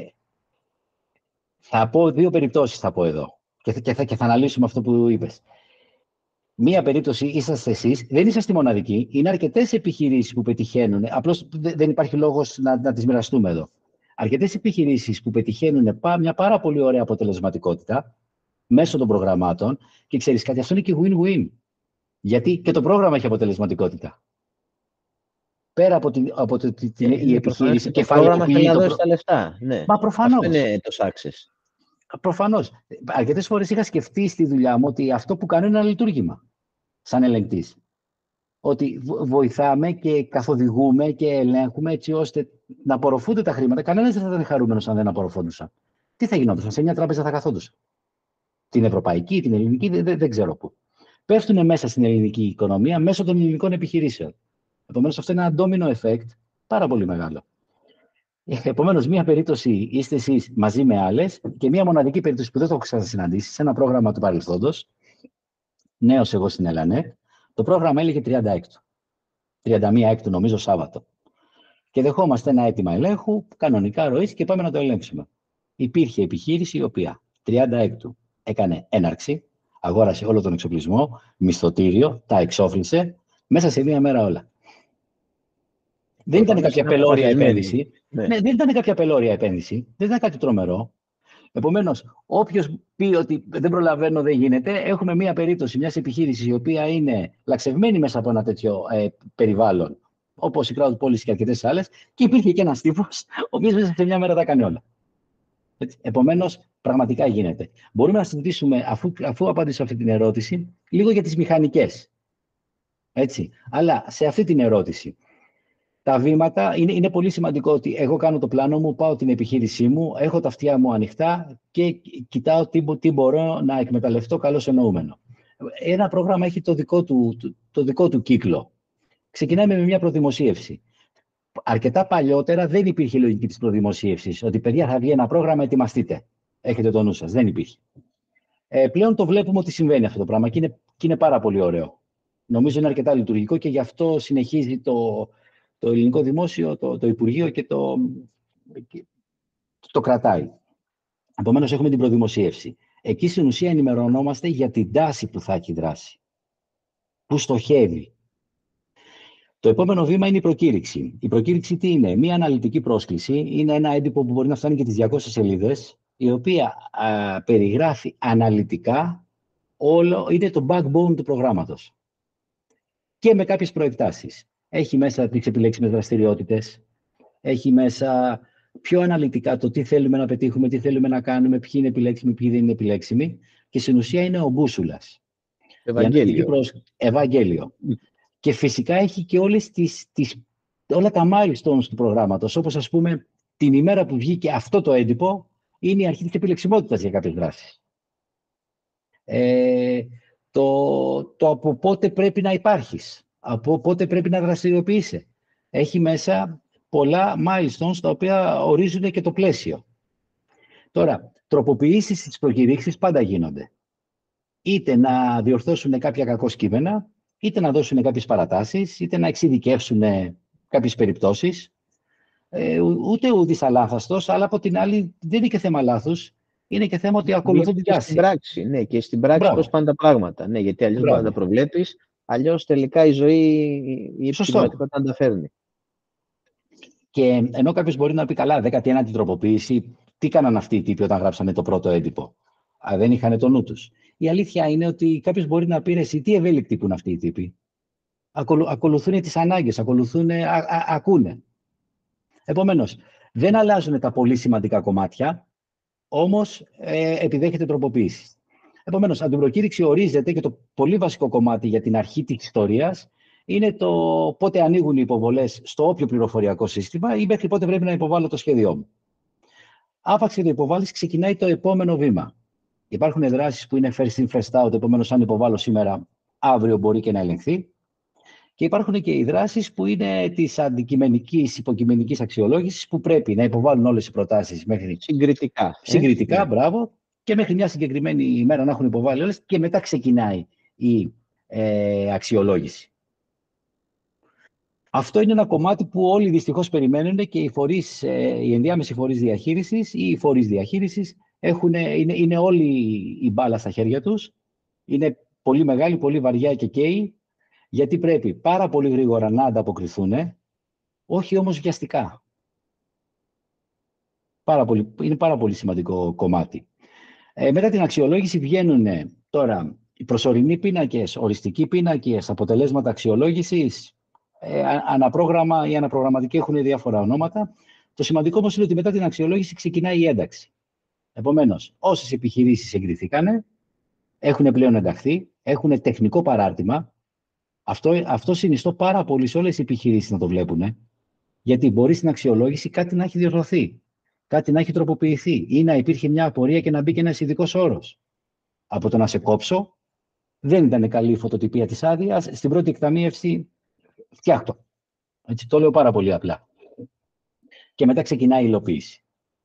θα πω δύο περιπτώσεις θα πω εδώ και, και, θα, και θα αναλύσουμε αυτό που είπες. Μία περίπτωση είσαστε εσείς, δεν είσαστε μοναδικοί, είναι αρκετές επιχειρήσεις που πετυχαίνουν, απλώς δεν υπάρχει λόγος να, να τις μοιραστούμε εδώ. Αρκετές επιχειρήσεις που πετυχαίνουν μια πάρα πολύ ωραία αποτελεσματικότητα μέσω των προγραμμάτων και ξέρεις κάτι, αυτό είναι και win-win. Γιατί και το πρόγραμμα έχει αποτελεσματικότητα. Πέρα από την, από την, την Ε, η ναι, προφανώς επιχείρηση, και το πρόγραμμα θέλει να το δώσει προ... τα λεφτά. Ναι. Μα προφανώς. Αυτό είναι το success. Προφανώς. Αρκετές φορές είχα σκεφτεί στη δουλειά μου ότι αυτό που κάνω είναι ένα λειτουργήμα, σαν ελεγκτής. Ότι βοηθάμε και καθοδηγούμε και ελέγχουμε έτσι ώστε να απορροφούνται τα χρήματα. Κανένας δεν θα ήταν χαρούμενος αν δεν απορροφόντουσαν. Τι θα γινόταν, σε μια τράπεζα θα καθόντουσαν. Την ευρωπαϊκή, την ελληνική, δεν, δεν ξέρω πού. Πέφτουν μέσα στην ελληνική οικονομία μέσω των ελληνικών επιχειρήσεων. Επομένως, αυτό είναι ένα domino effect πάρα πολύ μεγάλο. Επομένως, μία περίπτωση είστε εσείς μαζί με άλλες και μία μοναδική περίπτωση που δεν το έχω ξανασυναντήσει σε ένα πρόγραμμα του παρελθόντος, νέος εγώ στην Elanet, το πρόγραμμα έλεγε τριάντα έκτου. τριάντα μία έκτου, νομίζω, Σάββατο. Και δεχόμαστε ένα αίτημα ελέγχου, κανονικά ροής και πάμε να το ελέγξουμε. Υπήρχε επιχείρηση η οποία τριάντα έκτου έκανε έναρξη, αγόρασε όλο τον εξοπλισμό, μισθωτήριο, τα εξόφλησε, μέσα σε μία μέρα όλα. Δεν ήταν κάποια πελώρια επένδυση. Ναι. Ναι, δεν ήταν κάποια πελώρια επένδυση. Δεν ήταν κάτι τρομερό. Επομένως, όποιος πει ότι δεν προλαβαίνω, δεν γίνεται, έχουμε μία περίπτωση μιας επιχείρησης η οποία είναι λαξευμένη μέσα από ένα τέτοιο ε, περιβάλλον, όπως η crowd policy και αρκετές άλλες, και υπήρχε και ένας τύπος, ο οποίος μέσα σε μια μέρα τα έκανε όλα. Επομένως, πραγματικά γίνεται. Μπορούμε να συζητήσουμε, αφού, αφού απάντησα αυτή την ερώτηση, λίγο για τις μηχανικές. Έτσι. Αλλά σε αυτή την ερώτηση, τα βήματα, είναι, είναι πολύ σημαντικό ότι εγώ κάνω το πλάνο μου, πάω την επιχείρησή μου, έχω τα αυτιά μου ανοιχτά και κοιτάω τι, τι μπορώ να εκμεταλλευτώ καλώς εννοούμενο. Ένα πρόγραμμα έχει το δικό του, το, το δικό του κύκλο. Ξεκινάμε με μια προδημοσίευση. Αρκετά παλιότερα δεν υπήρχε η λογική της προδημοσίευσης, ότι παιδιά θα βγει ένα πρόγραμμα, ετοιμαστείτε. Έχετε το νου σας. Δεν υπήρχε. Ε, πλέον το βλέπουμε ότι συμβαίνει αυτό το πράγμα και είναι, και είναι πάρα πολύ ωραίο. Νομίζω είναι αρκετά λειτουργικό και γι' αυτό συνεχίζει το, το ελληνικό δημόσιο, το, το Υπουργείο και το, και το κρατάει. Επομένως, έχουμε την προδημοσίευση. Εκεί στην ουσία ενημερωνόμαστε για την τάση που θα έχει δράση. Πού στοχεύει. Το επόμενο βήμα είναι η προκήρυξη. Η προκήρυξη τι είναι? Μία αναλυτική πρόσκληση. Είναι ένα έντυπο που μπορεί να φτάνει και τις διακόσιες σελίδες, η οποία α, περιγράφει αναλυτικά όλο, είναι το backbone του προγράμματος. Και με κάποιες προεκτάσεις. Έχει μέσα τις επιλέξιμες δραστηριότητες, έχει μέσα πιο αναλυτικά το τι θέλουμε να πετύχουμε, τι θέλουμε να κάνουμε, ποιοι είναι επιλέξιμοι, ποιοι δεν είναι επιλέξιμοι. Και στην ουσία είναι ο μπούσουλας. Ευαγγέλιο. Προς... Ευαγγέλιο. Mm. Και φυσικά έχει και όλες τις, τις, όλα τα milestones του προγράμματος. Όπως, ας πούμε, την ημέρα που βγήκε αυτό το έντυπο, είναι η αρχή της επιλεξιμότητας για κάποιες δράσεις. Ε, το, το από πότε πρέπει να υπάρχεις, από πότε πρέπει να δραστηριοποιείσαι. Έχει μέσα πολλά milestones τα οποία ορίζουν και το πλαίσιο. Τώρα, τροποποιήσεις στις προκηρύξεις πάντα γίνονται. Είτε να διορθώσουν κάποια κακό κείμενα, είτε να δώσουν κάποιες παρατάσεις, είτε να εξειδικεύσουν κάποιες περιπτώσεις. Ε, ούτε ουδής αλάθαστος, αλλά από την άλλη δεν είναι και θέμα λάθους. Είναι και θέμα ότι ακολουθούν την τάση. Στην πράξη, ναι, και στην πράξη πώς πάνε τα πράγματα. Ναι, γιατί αλλιώς μπορεί να τα προβλέπεις, αλλιώς τελικά η ζωή, η επιχειρηματικότητα τα φέρνει. Και ενώ κάποιος μπορεί να πει καλά, δέκατη ένατη τροποποίηση, τι κάναν αυτοί οι τύποι όταν γράψανε το πρώτο έντυπο? Α, δεν είχαν το νου τους. Η αλήθεια είναι ότι κάποιος μπορεί να πει εσύ, τι ευέλικτοι που είναι αυτοί οι τύποι. Ακολου, ακολουθούν τις ανάγκες, ακολουθούν, α, α, ακούνε. Επομένως, δεν αλλάζουν τα πολύ σημαντικά κομμάτια, όμως ε, επιδέχεται τροποποίηση. Επομένως, από την προκήρυξη ορίζεται και το πολύ βασικό κομμάτι για την αρχή της ιστορίας είναι το πότε ανοίγουν οι υποβολές στο όποιο πληροφοριακό σύστημα ή μέχρι πότε πρέπει να υποβάλω το σχέδιό μου. Άπαξ και το υποβάλλεις, ξεκινάει το επόμενο βήμα. Υπάρχουν δράσεις που είναι first in, first out, επομένως, αν υποβάλλω σήμερα, αύριο μπορεί και να ελεγχθεί. Και υπάρχουν και οι δράσεις που είναι της αντικειμενικής, υποκειμενικής αξιολόγησης, που πρέπει να υποβάλουν όλες οι προτάσεις μέχρι. Συγκριτικά. Συγκριτικά, ε? μπράβο. Και μέχρι μια συγκεκριμένη ημέρα να έχουν υποβάλει όλες, και μετά ξεκινάει η ε, αξιολόγηση. Αυτό είναι ένα κομμάτι που όλοι δυστυχώς περιμένουν και οι, φορείς, ε, οι ενδιάμεσοι φορείς διαχείρισης ή οι φορείς διαχείρισης έχουν, είναι, είναι όλη η μπάλα στα χέρια τους. Είναι πολύ μεγάλη, πολύ βαριά και καίει, γιατί πρέπει πάρα πολύ γρήγορα να ανταποκριθούν, όχι όμως βιαστικά. Πάρα πολύ, είναι πάρα πολύ σημαντικό κομμάτι. Ε, μετά την αξιολόγηση βγαίνουν τώρα οι προσωρινοί πίνακες, οριστικοί πίνακες, αποτελέσματα αξιολόγησης. Ε, αναπρόγραμμα ή αναπρογραμματική έχουν διάφορα ονόματα. Το σημαντικό όμως είναι ότι μετά την αξιολόγηση ξεκινάει η ένταξη. Επομένως, όσες επιχειρήσεις εγκριθήκανε, έχουν πλέον ενταχθεί, έχουν τεχνικό παράρτημα. Αυτό, αυτό συνιστώ πάρα πολύ σε όλες τις επιχειρήσεις να το βλέπουν, γιατί μπορεί στην αξιολόγηση κάτι να έχει διορθωθεί, κάτι να έχει τροποποιηθεί ή να υπήρχε μια απορία και να μπει και ένας ειδικός όρος. Από το να σε κόψω, δεν ήταν καλή η φωτοτυπία της άδειας, στην πρώτη εκταμείευση φτιάχτω. Έτσι, το λέω πάρα πολύ απλά. Και μετά ξεκινάει η υλοποίηση.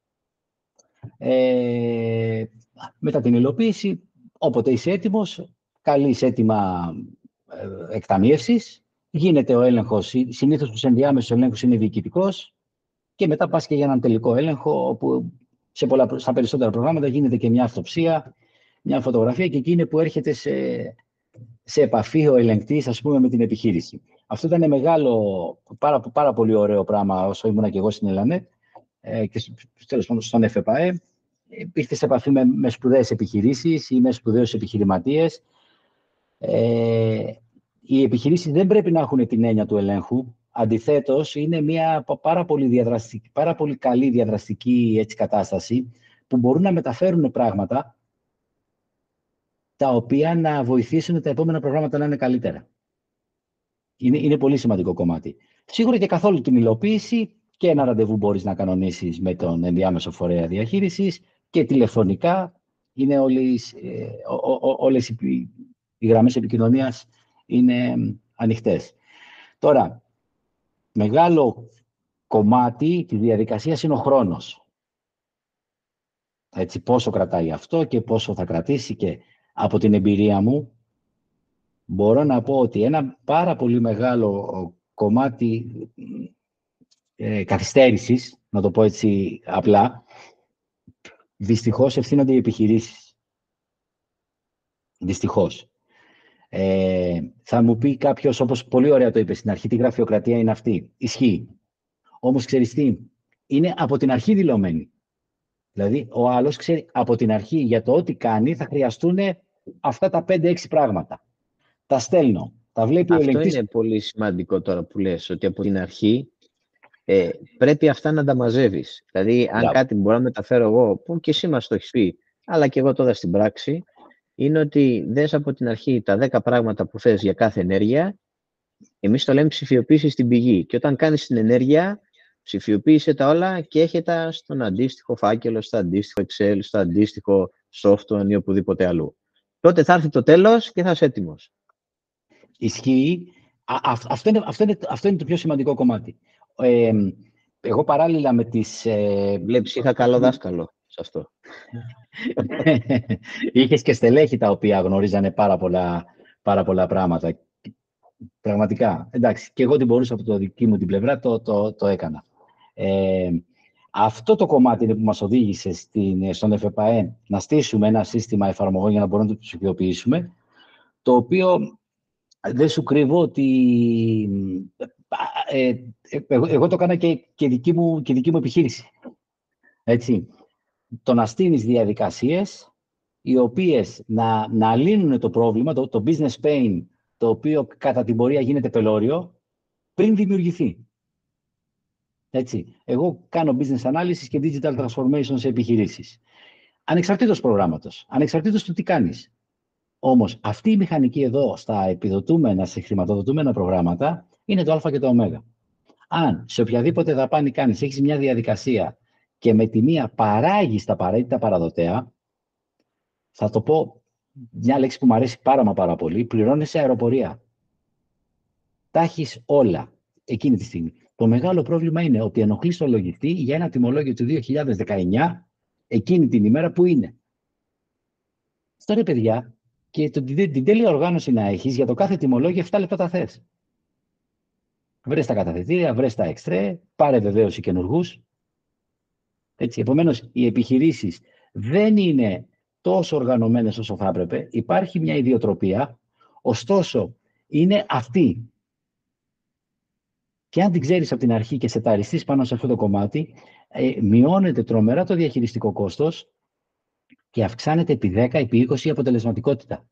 Ε, μετά την υλοποίηση, όποτε είσαι έτοιμος, καλείς έτοιμα ε, εκταμείευσης, γίνεται ο έλεγχος, συνήθως τους ενδιάμεσους ελέγχους είναι διοικητικός, και μετά πας και για έναν τελικό έλεγχο, όπου σε πολλά, στα περισσότερα προγράμματα γίνεται και μια αυτοψία, μια φωτογραφία, και εκεί είναι που έρχεται σε, σε επαφή ο ελεγκτής, ας πούμε, με την επιχείρηση. Αυτό ήταν μεγάλο, πάρα, πάρα πολύ ωραίο πράγμα όσο ήμουνα και εγώ στην ΕΛΑΝΕΤ ε, και τέλος πάντων στον ΕΦΕΠΑΕ. Ήρθε σε επαφή με, με σπουδαίες επιχειρήσεις ή με σπουδαίους επιχειρηματίες. Ε, οι επιχειρήσεις δεν πρέπει να έχουν την έννοια του ελέγχου. Αντιθέτως, είναι μια πάρα πολύ, διαδραστική, πάρα πολύ καλή διαδραστική έτσι, κατάσταση, που μπορούν να μεταφέρουν πράγματα τα οποία να βοηθήσουν τα επόμενα προγράμματα να είναι καλύτερα. Είναι, είναι πολύ σημαντικό κομμάτι. Σίγουρα και καθόλου την υλοποίηση, και ένα ραντεβού μπορείς να κανονίσεις με τον ενδιάμεσο φορέα διαχείρισης, και τηλεφωνικά. Είναι όλες, ε, ό, ό, όλες οι, οι γραμμές επικοινωνίας είναι ανοιχτές. Τώρα, μεγάλο κομμάτι της διαδικασίας είναι ο χρόνος. Έτσι, πόσο κρατάει αυτό και πόσο θα κρατήσει, και από την εμπειρία μου μπορώ να πω ότι ένα πάρα πολύ μεγάλο κομμάτι ε, καθυστέρησης, να το πω έτσι απλά, δυστυχώς ευθύνονται οι επιχειρήσεις. Δυστυχώς. Ε, θα μου πει κάποιος, όπως πολύ ωραία το είπε στην αρχή, τη γραφειοκρατία είναι αυτή. Ισχύει. Όμως ξέρεις τι, είναι από την αρχή δηλωμένη. Δηλαδή, ο άλλος ξέρει από την αρχή για το ό,τι κάνει θα χρειαστούν αυτά τα πέντε έξι πράγματα. Τα στέλνω. Τα βλέπει ο Αυτό ελεγκτής. είναι πολύ σημαντικό τώρα που λες, ότι από την αρχή ε, πρέπει αυτά να τα μαζεύεις. Δηλαδή, αν Μπράβο. κάτι μπορώ να μεταφέρω εγώ, που και εσύ μας το έχεις πει, αλλά και εγώ τώρα στην πράξη, είναι ότι δες από την αρχή τα δέκα πράγματα που θες για κάθε ενέργεια. Εμείς το λέμε ψηφιοποίηση στην πηγή. Και όταν κάνεις την ενέργεια, ψηφιοποίησε τα όλα και έχε τα στον αντίστοιχο φάκελο, στο αντίστοιχο Excel, στο αντίστοιχο software ή οπουδήποτε αλλού. Τότε θα έρθει το τέλος και θα είσαι έτοιμος. Ισχύει. Α, α, αυτό, είναι, αυτό, είναι, αυτό είναι το πιο σημαντικό κομμάτι. Ε, εγώ παράλληλα με τις... Ε... Βλέπεις, είχα καλό δάσκαλο σε αυτό. Είχες και στελέχη τα οποία γνωρίζανε πάρα πολλά, πάρα πολλά πράγματα. Πραγματικά. Εντάξει, και εγώ την μπορούσα από το δική μου την πλευρά το, το, το έκανα. Ε, αυτό το κομμάτι είναι που μας οδήγησε στην, στον εφ επ έι ε να στήσουμε ένα σύστημα εφαρμογών για να μπορούμε να το ψηφιοποιήσουμε, το οποίο δεν σου κρύβω ότι ε, ε, εγώ, εγώ το έκανα και, και, δική μου, και δική μου επιχείρηση. Έτσι. Το να στείνεις διαδικασίες οι οποίες να, να λύνουν το πρόβλημα, το, το business pain, το οποίο κατά την πορεία γίνεται πελώριο, πριν δημιουργηθεί. Έτσι. Εγώ κάνω business analysis και digital transformation σε επιχειρήσεις. Ανεξαρτήτως προγράμματος, ανεξαρτήτως του τι κάνεις. Όμως, αυτή η μηχανική εδώ, στα επιδοτούμενα, σε χρηματοδοτούμενα προγράμματα, είναι το α και το ω. Αν σε οποιαδήποτε δαπάνη κάνεις, έχεις μια διαδικασία και με τη μία παράγεις τα απαραίτητα παραδοτέα, θα το πω μια λέξη που μου αρέσει πάρα μα πάρα πολύ, πληρώνεσαι αεροπορία. Τα έχεις όλα εκείνη τη στιγμή. Το μεγάλο πρόβλημα είναι ότι ενοχλείς τον λογιστή για ένα τιμολόγιο του δύο χιλιάδες δεκαεννιά, εκείνη την ημέρα που είναι. Τώρα, παιδιά, και το, την, την τέλεια οργάνωση να έχεις για το κάθε τιμολόγιο επτά λεπτά τα θες. Βρες τα καταθετήρια, βρες τα εξτρέ, πάρε βεβαίως οι καινουργούς. Έτσι, επομένως, οι επιχειρήσεις δεν είναι τόσο οργανωμένες όσο θα έπρεπε. Υπάρχει μια ιδιοτροπία, ωστόσο είναι αυτή. Και αν την ξέρεις από την αρχή και σε ταριστείς πάνω σε αυτό το κομμάτι, ε, μειώνεται τρομερά το διαχειριστικό κόστος και αυξάνεται επί δέκα, επί είκοσι η αποτελεσματικότητα.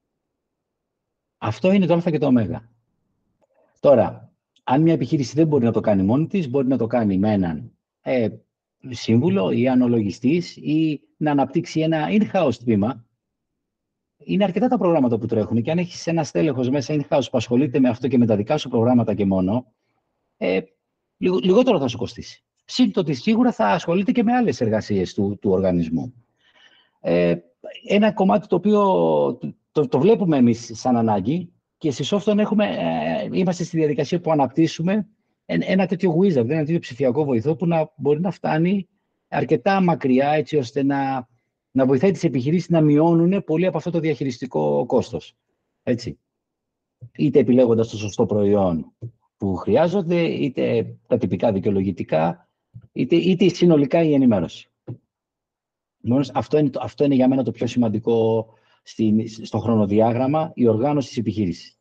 Αυτό είναι το α και το ω. Τώρα, αν μια επιχείρηση δεν μπορεί να το κάνει μόνη της, μπορεί να το κάνει με έναν ε, σύμβουλο ή ανολογιστής ή να αναπτύξει ένα in-house τμήμα. Είναι αρκετά τα προγράμματα που τρέχουν και αν έχεις ένα στέλεχος μέσα in-house που ασχολείται με αυτό και με τα δικά σου προγράμματα και μόνο, ε, λιγο, λιγότερο θα σου κοστίσει. Συν το ότι σίγουρα θα ασχολείται και με άλλες εργασίες του, του οργανισμού. Ε, ένα κομμάτι το οποίο το, το βλέπουμε εμείς σαν ανάγκη και στη Software έχουμε, ε, είμαστε στη διαδικασία που αναπτύσσουμε ένα τέτοιο wizard, ένα τέτοιο ψηφιακό βοηθό που να μπορεί να φτάνει αρκετά μακριά έτσι ώστε να, να βοηθάει τις επιχειρήσεις να μειώνουν πολύ από αυτό το διαχειριστικό κόστος. Έτσι. Είτε επιλέγοντας το σωστό προϊόν που χρειάζονται, είτε τα τυπικά δικαιολογητικά, είτε, είτε συνολικά η ενημέρωση. Αυτό είναι, αυτό είναι για μένα το πιο σημαντικό στη, στο χρονοδιάγραμμα, η οργάνωση της επιχείρησης.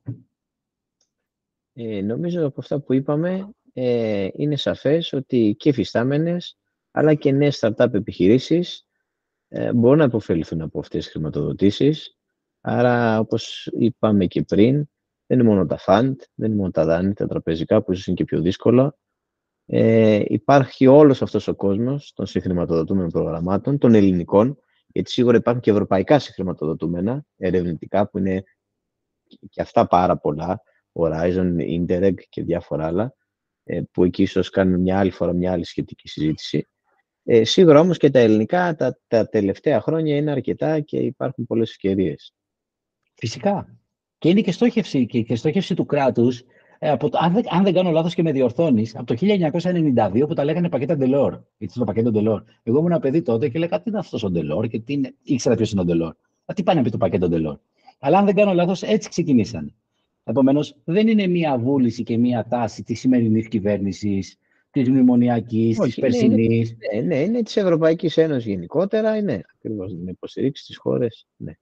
Ε, νομίζω από αυτά που είπαμε ε, είναι σαφές ότι και φυστάμενες αλλά και νέες startup επιχειρήσεις ε, μπορούν να υποφεληθούν από αυτές τις χρηματοδοτήσεις. Άρα, όπως είπαμε και πριν, δεν είναι μόνο τα fund, δεν είναι μόνο τα δάνεια, τα τραπεζικά που ίσως είναι και πιο δύσκολα. Ε, υπάρχει όλος αυτός ο κόσμος των συγχρηματοδοτούμενων προγραμμάτων, των ελληνικών, γιατί σίγουρα υπάρχουν και ευρωπαϊκά συγχρηματοδοτούμενα, ερευνητικά, που είναι και αυτά πάρα πολλά, Horizon, Interreg και διάφορα άλλα, ε, που εκεί ίσως κάνουν μια άλλη φορά μια άλλη σχετική συζήτηση. Ε, σίγουρα όμως και τα ελληνικά τα, τα τελευταία χρόνια είναι αρκετά και υπάρχουν πολλές ευκαιρίες. Φυσικά. Και είναι και στόχευση, και, και στόχευση του κράτους. Ε, από το, αν, δεν, αν δεν κάνω λάθος και με διορθώνεις, από το χίλια εννιακόσια ενενήντα δύο που τα λέγανε πακέτα Delors. Έτσι, το πακέτο Delors. Εγώ ήμουν ένα παιδί τότε και λέγα τι είναι αυτός ο Delors και τι είναι, ήξερα ποιος είναι ο Delors. Α, τι πάει να πει το πακέτο Delors. Αλλά αν δεν κάνω λάθος, έτσι ξεκινήσανε. Επομένως, δεν είναι μία βούληση και μία τάση της σημερινής κυβέρνησης, της μνημονιακής, της περσινής. Ναι, ναι, είναι της Ευρωπαϊκής Ένωσης γενικότερα, ναι, ακριβώς, να υποστηρίξει τις χώρες, ναι.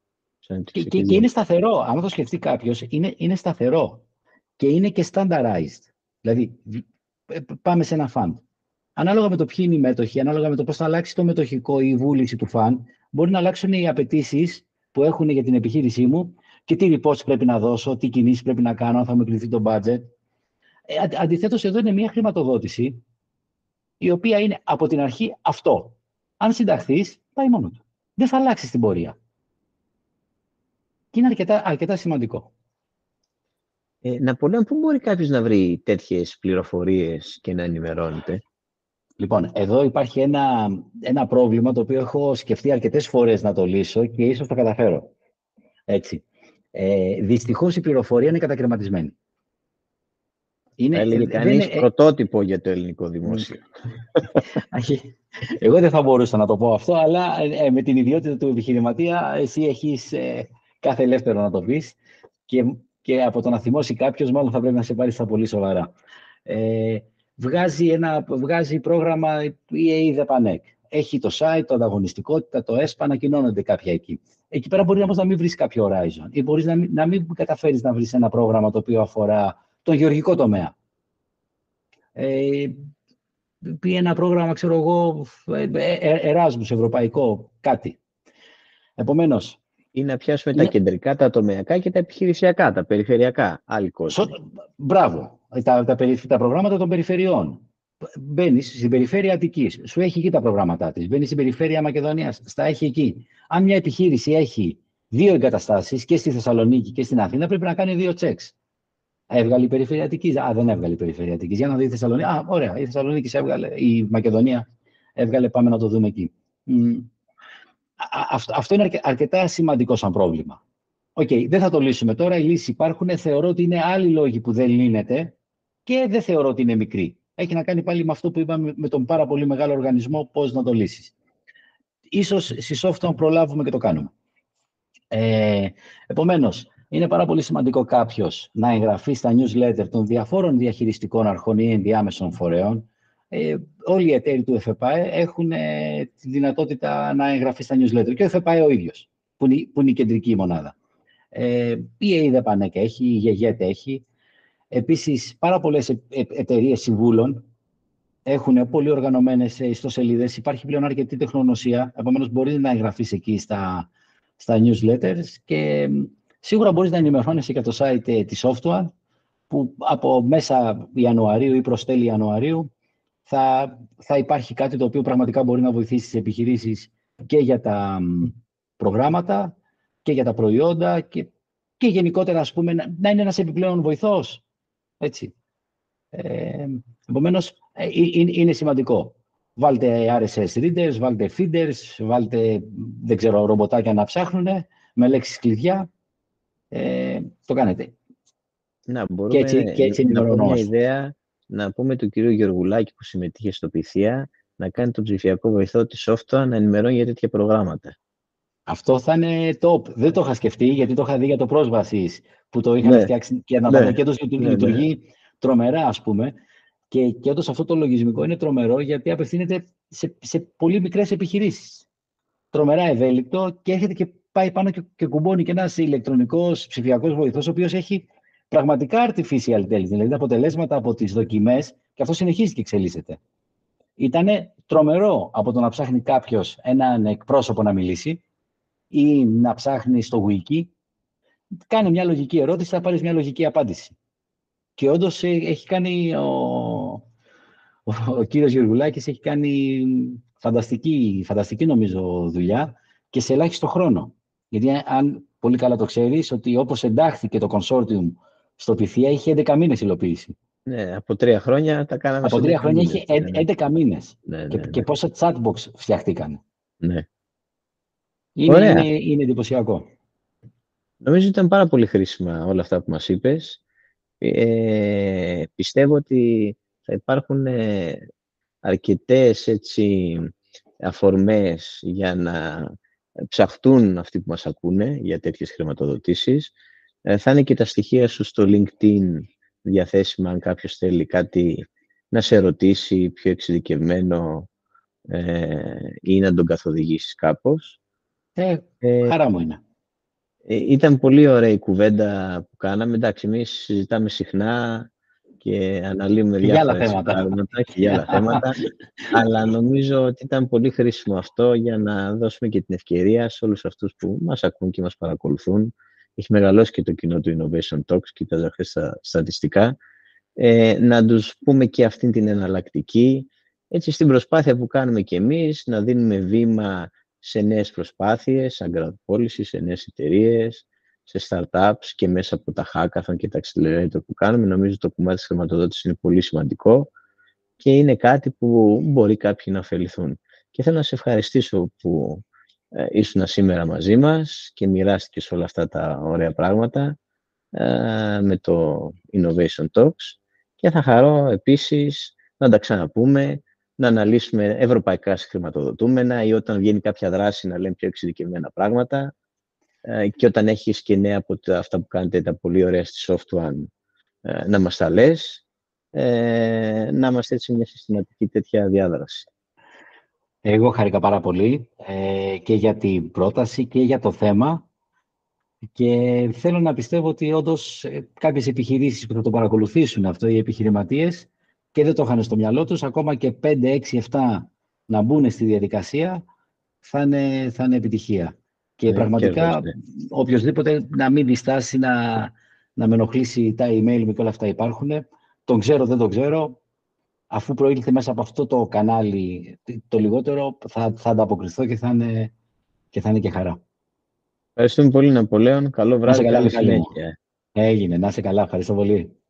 Και, και, και είναι σταθερό. Αν το σκεφτεί κάποιος, είναι, είναι σταθερό. Και είναι και standardized. Δηλαδή, πάμε σε ένα fund. Ανάλογα με το ποιοι είναι οι μέτοχοι, ανάλογα με το πώς θα αλλάξει το μετοχικό ή η βούληση του fund, μπορεί να αλλάξουν οι απαιτήσεις που έχουν για την επιχείρησή μου και τι reports πρέπει να δώσω, τι κινήσεις πρέπει να κάνω, αν θα μου κληθεί το budget. Ε, αντιθέτως, εδώ είναι μια χρηματοδότηση η οποία είναι από την αρχή αυτό. Αν συνταχθείς, πάει μόνο του. Δεν θα αλλάξει την πορεία. Και είναι αρκετά, αρκετά σημαντικό. Ε, Ναπολέον, πού μπορεί κάποιος να βρει τέτοιες πληροφορίες και να ενημερώνεται? Λοιπόν, εδώ υπάρχει ένα, ένα πρόβλημα το οποίο έχω σκεφτεί αρκετές φορές να το λύσω και ίσως το καταφέρω. Έτσι. Ε, δυστυχώς η πληροφορία είναι κατακρεματισμένη. Είναι, έλεγε κανείς είναι, πρωτότυπο για το ελληνικό δημόσιο. Εγώ δεν θα μπορούσα να το πω αυτό, αλλά ε, με την ιδιότητα του επιχειρηματία, εσύ έχεις ε, κάθε ελεύθερο να το πεις και, και από το να θυμώσει κάποιος, μάλλον θα πρέπει να σε πάρει στα πολύ σοβαρά. Ε, βγάζει, ένα, βγάζει πρόγραμμα η ΕΙΔΕΠΑΝΕΚ. Έχει το site, το ανταγωνιστικότητα, το ΕΣΠΑ, ανακοινώνονται κάποια εκεί. Εκεί πέρα μπορεί όμως να μην βρεις κάποιο horizon ή μπορείς να μην, να μην καταφέρεις να βρεις ένα πρόγραμμα το οποίο αφορά τον γεωργικό τομέα. Ε, πει ένα πρόγραμμα, ξέρω εγώ, Εράσμους, ευρωπαϊκό, κάτι. Επομένως, ή να πιάσουμε είναι... τα κεντρικά, τα τομεακά και τα επιχειρησιακά, τα περιφερειακά. Άλλη κόσμο. Μπράβο. Τα, τα, τα προγράμματα των περιφερειών. Μπαίνεις στην περιφέρεια Αττικής, σου έχει εκεί τα προγράμματά της. Μπαίνεις στην περιφέρεια Μακεδονίας, στα έχει εκεί. Αν μια επιχείρηση έχει δύο εγκαταστάσεις και στη Θεσσαλονίκη και στην Αθήνα, πρέπει να κάνει δύο checks. Έβγαλε η περιφέρεια Αττικής. Α, δεν έβγαλε η περιφέρεια Αττικής. Για να δει η Θεσσαλονίκη. Α, ωραία. Η Θεσσαλονίκη έβγαλε, η Μακεδονία έβγαλε. Πάμε να το δούμε εκεί. Αυτό, αυτό είναι αρκε, αρκετά σημαντικό σαν πρόβλημα. Οκ, okay, δεν θα το λύσουμε τώρα. Οι λύσεις υπάρχουν. Θεωρώ ότι είναι άλλοι λόγοι που δεν λύνεται και δεν θεωρώ ότι είναι μικρή. Έχει να κάνει πάλι με αυτό που είπαμε με τον πάρα πολύ μεγάλο οργανισμό, πώς να το λύσεις. Ίσως στη Software προλάβουμε και το κάνουμε. Ε, επομένως, είναι πάρα πολύ σημαντικό κάποιος να εγγραφεί στα newsletter των διαφόρων διαχειριστικών αρχών ή ενδιάμεσων φορέων. Ε, όλοι οι εταίροι του ΕΦΕΠΑΕ έχουν ε, τη δυνατότητα να εγγραφεί στα newsletter και ο ΕΦΕΠΑΕ ο ίδιος, που είναι, που είναι η κεντρική μονάδα. Ε, η ΕΙΔΕΠΑΝΕΚ έχει, η ΓΕΓΕΤ έχει. Επίσης, πάρα πολλές ε, ε, εταιρείες συμβούλων έχουν πολύ οργανωμένες ιστοσελίδες. Υπάρχει πλέον αρκετή τεχνογνωσία, επομένως μπορείς να εγγραφείς εκεί στα, στα newsletters και σίγουρα μπορείς να ενημερώνεσαι για το site ε, της Software, που από μέσα Ιανουαρίου ή προς τέλη Ιανουαρίου θα, θα υπάρχει κάτι το οποίο πραγματικά μπορεί να βοηθήσει τις επιχειρήσεις και για τα προγράμματα και για τα προϊόντα και, και γενικότερα, ας πούμε, να, να είναι ένας επιπλέον βοηθός. Έτσι. Ε, επομένως, ε, είναι, είναι σημαντικό. Βάλτε αρ ες ες readers, βάλτε feeders, βάλτε, δεν ξέρω, ρομποτάκια να ψάχνουν με λέξεις κλειδιά. Ε, το κάνετε. Να, μπορούμε και έτσι, και έτσι να πούμε μια ιδέα, να πούμε του κυρίου Γεωργουλάκη που συμμετείχε στο Pythia, να κάνει τον ψηφιακό βοηθό της Software να ενημερώνει για τέτοια προγράμματα. Αυτό θα είναι top. Δεν το είχα σκεφτεί, γιατί το είχα δει για το πρόσβασης που το είχαν ναι. φτιάξει και να ναι. και έντος ναι, λειτουργεί ναι. τρομερά, ας πούμε. Και, και όντως αυτό το λογισμικό είναι τρομερό, γιατί απευθύνεται σε, σε πολύ μικρές επιχειρήσεις. Τρομερά ευέλικτο και έρχεται και πάει πάνω και, και κουμπώνει και ένας ηλεκτρονικός ψηφιακός βοηθός, ο οποίος έχει πραγματικά artificial intelligence, δηλαδή τα αποτελέσματα από τις δοκιμές, και αυτό συνεχίζει και εξελίσσεται. Ήτανε τρομερό από το να ψάχνει κάποιος έναν εκπρόσωπο να μιλήσει ή να ψάχνει στο wiki. Κάνει μια λογική ερώτηση, θα πάρεις μια λογική απάντηση. Και όντως έχει κάνει, ο, ο, ο κύριος Γεωργουλάκης έχει κάνει φανταστική, φανταστική νομίζω δουλειά και σε ελάχιστο χρόνο. Γιατί αν πολύ καλά το ξέρεις, ότι όπως εντάχθηκε το consortium στο Pythia, είχε έντεκα μήνες υλοποίηση. Ναι, από τρία χρόνια τα κάναμε. Από τρία χρόνια είχε έντεκα μήνες. Ναι, ναι, και, ναι. και πόσα chatbox φτιαχτήκαν. Ναι. Είναι, είναι, είναι εντυπωσιακό. Νομίζω ότι ήταν πάρα πολύ χρήσιμα όλα αυτά που μας είπες. Ε, πιστεύω ότι θα υπάρχουν ε, αρκετές έτσι, αφορμές για να ψαχτούν αυτοί που μας ακούνε για τέτοιες χρηματοδοτήσεις. Ε, θα είναι και τα στοιχεία σου στο LinkedIn διαθέσιμα αν κάποιος θέλει κάτι να σε ρωτήσει πιο εξειδικευμένο ε, ή να τον καθοδηγήσεις κάπως. Ε, ε, χαρά μου είναι. Ε, ήταν πολύ ωραία η κουβέντα που κάναμε. Εντάξει, εμείς συζητάμε συχνά και αναλύουμε Και για άλλα διάφορα θέματα. πράγματα και για άλλα θέματα, αλλά νομίζω ότι ήταν πολύ χρήσιμο αυτό για να δώσουμε και την ευκαιρία σε όλους αυτούς που μας ακούν και μας παρακολουθούν. Έχει μεγαλώσει και το κοινό του Innovation Talks, κοίταζα χθες τα στατιστικά, ε, να τους πούμε και αυτήν την εναλλακτική, έτσι στην προσπάθεια που κάνουμε και εμείς, να δίνουμε βήμα σε νέες προσπάθειες, σαν grant policy, σε νέες εταιρείες, σε startups και μέσα από τα hackathon και τα accelerator που κάνουμε. Νομίζω το κομμάτι της χρηματοδότησης είναι πολύ σημαντικό και είναι κάτι που μπορεί κάποιοι να ωφεληθούν. Και θέλω να σε ευχαριστήσω που ε, ήσουν σήμερα μαζί μας και μοιράστηκες όλα αυτά τα ωραία πράγματα ε, με το Innovation Talks και θα χαρώ επίσης να τα ξαναπούμε, να αναλύσουμε ευρωπαϊκά συγχρηματοδοτούμενα ή όταν βγαίνει κάποια δράση να λέμε πιο εξειδικευμένα πράγματα ε, και όταν έχεις και νέα από τα, αυτά που κάνετε τα πολύ ωραία στη Software ε, να μας τα λες, ε, να είμαστε έτσι μια συστηματική τέτοια διάδραση. Εγώ χαρήκα πάρα πολύ ε, και για την πρόταση και για το θέμα και θέλω να πιστεύω ότι όντως ε, κάποιες επιχειρήσεις που θα το παρακολουθήσουν αυτό, οι επιχειρηματίες, και δεν το είχαν στο μυαλό τους, ακόμα και πέντε, έξι, επτά να μπουν στη διαδικασία, θα είναι, θα είναι επιτυχία. Και Ε, πραγματικά, κέρδος, ναι. οποιοσδήποτε να μην διστάσει να, να με ενοχλήσει, τα email μου και όλα αυτά υπάρχουν. Τον ξέρω, δεν τον ξέρω. Αφού προήλθε μέσα από αυτό το κανάλι το λιγότερο, θα, θα ανταποκριθώ και θα είναι και, θα είναι και χαρά. Ευχαριστούμε πολύ, Ναπολέον. Καλό βράδυ, καλά, καλή Μιχάλη μου. συνέχεια. Έγινε, να είσαι καλά. Ευχαριστώ πολύ.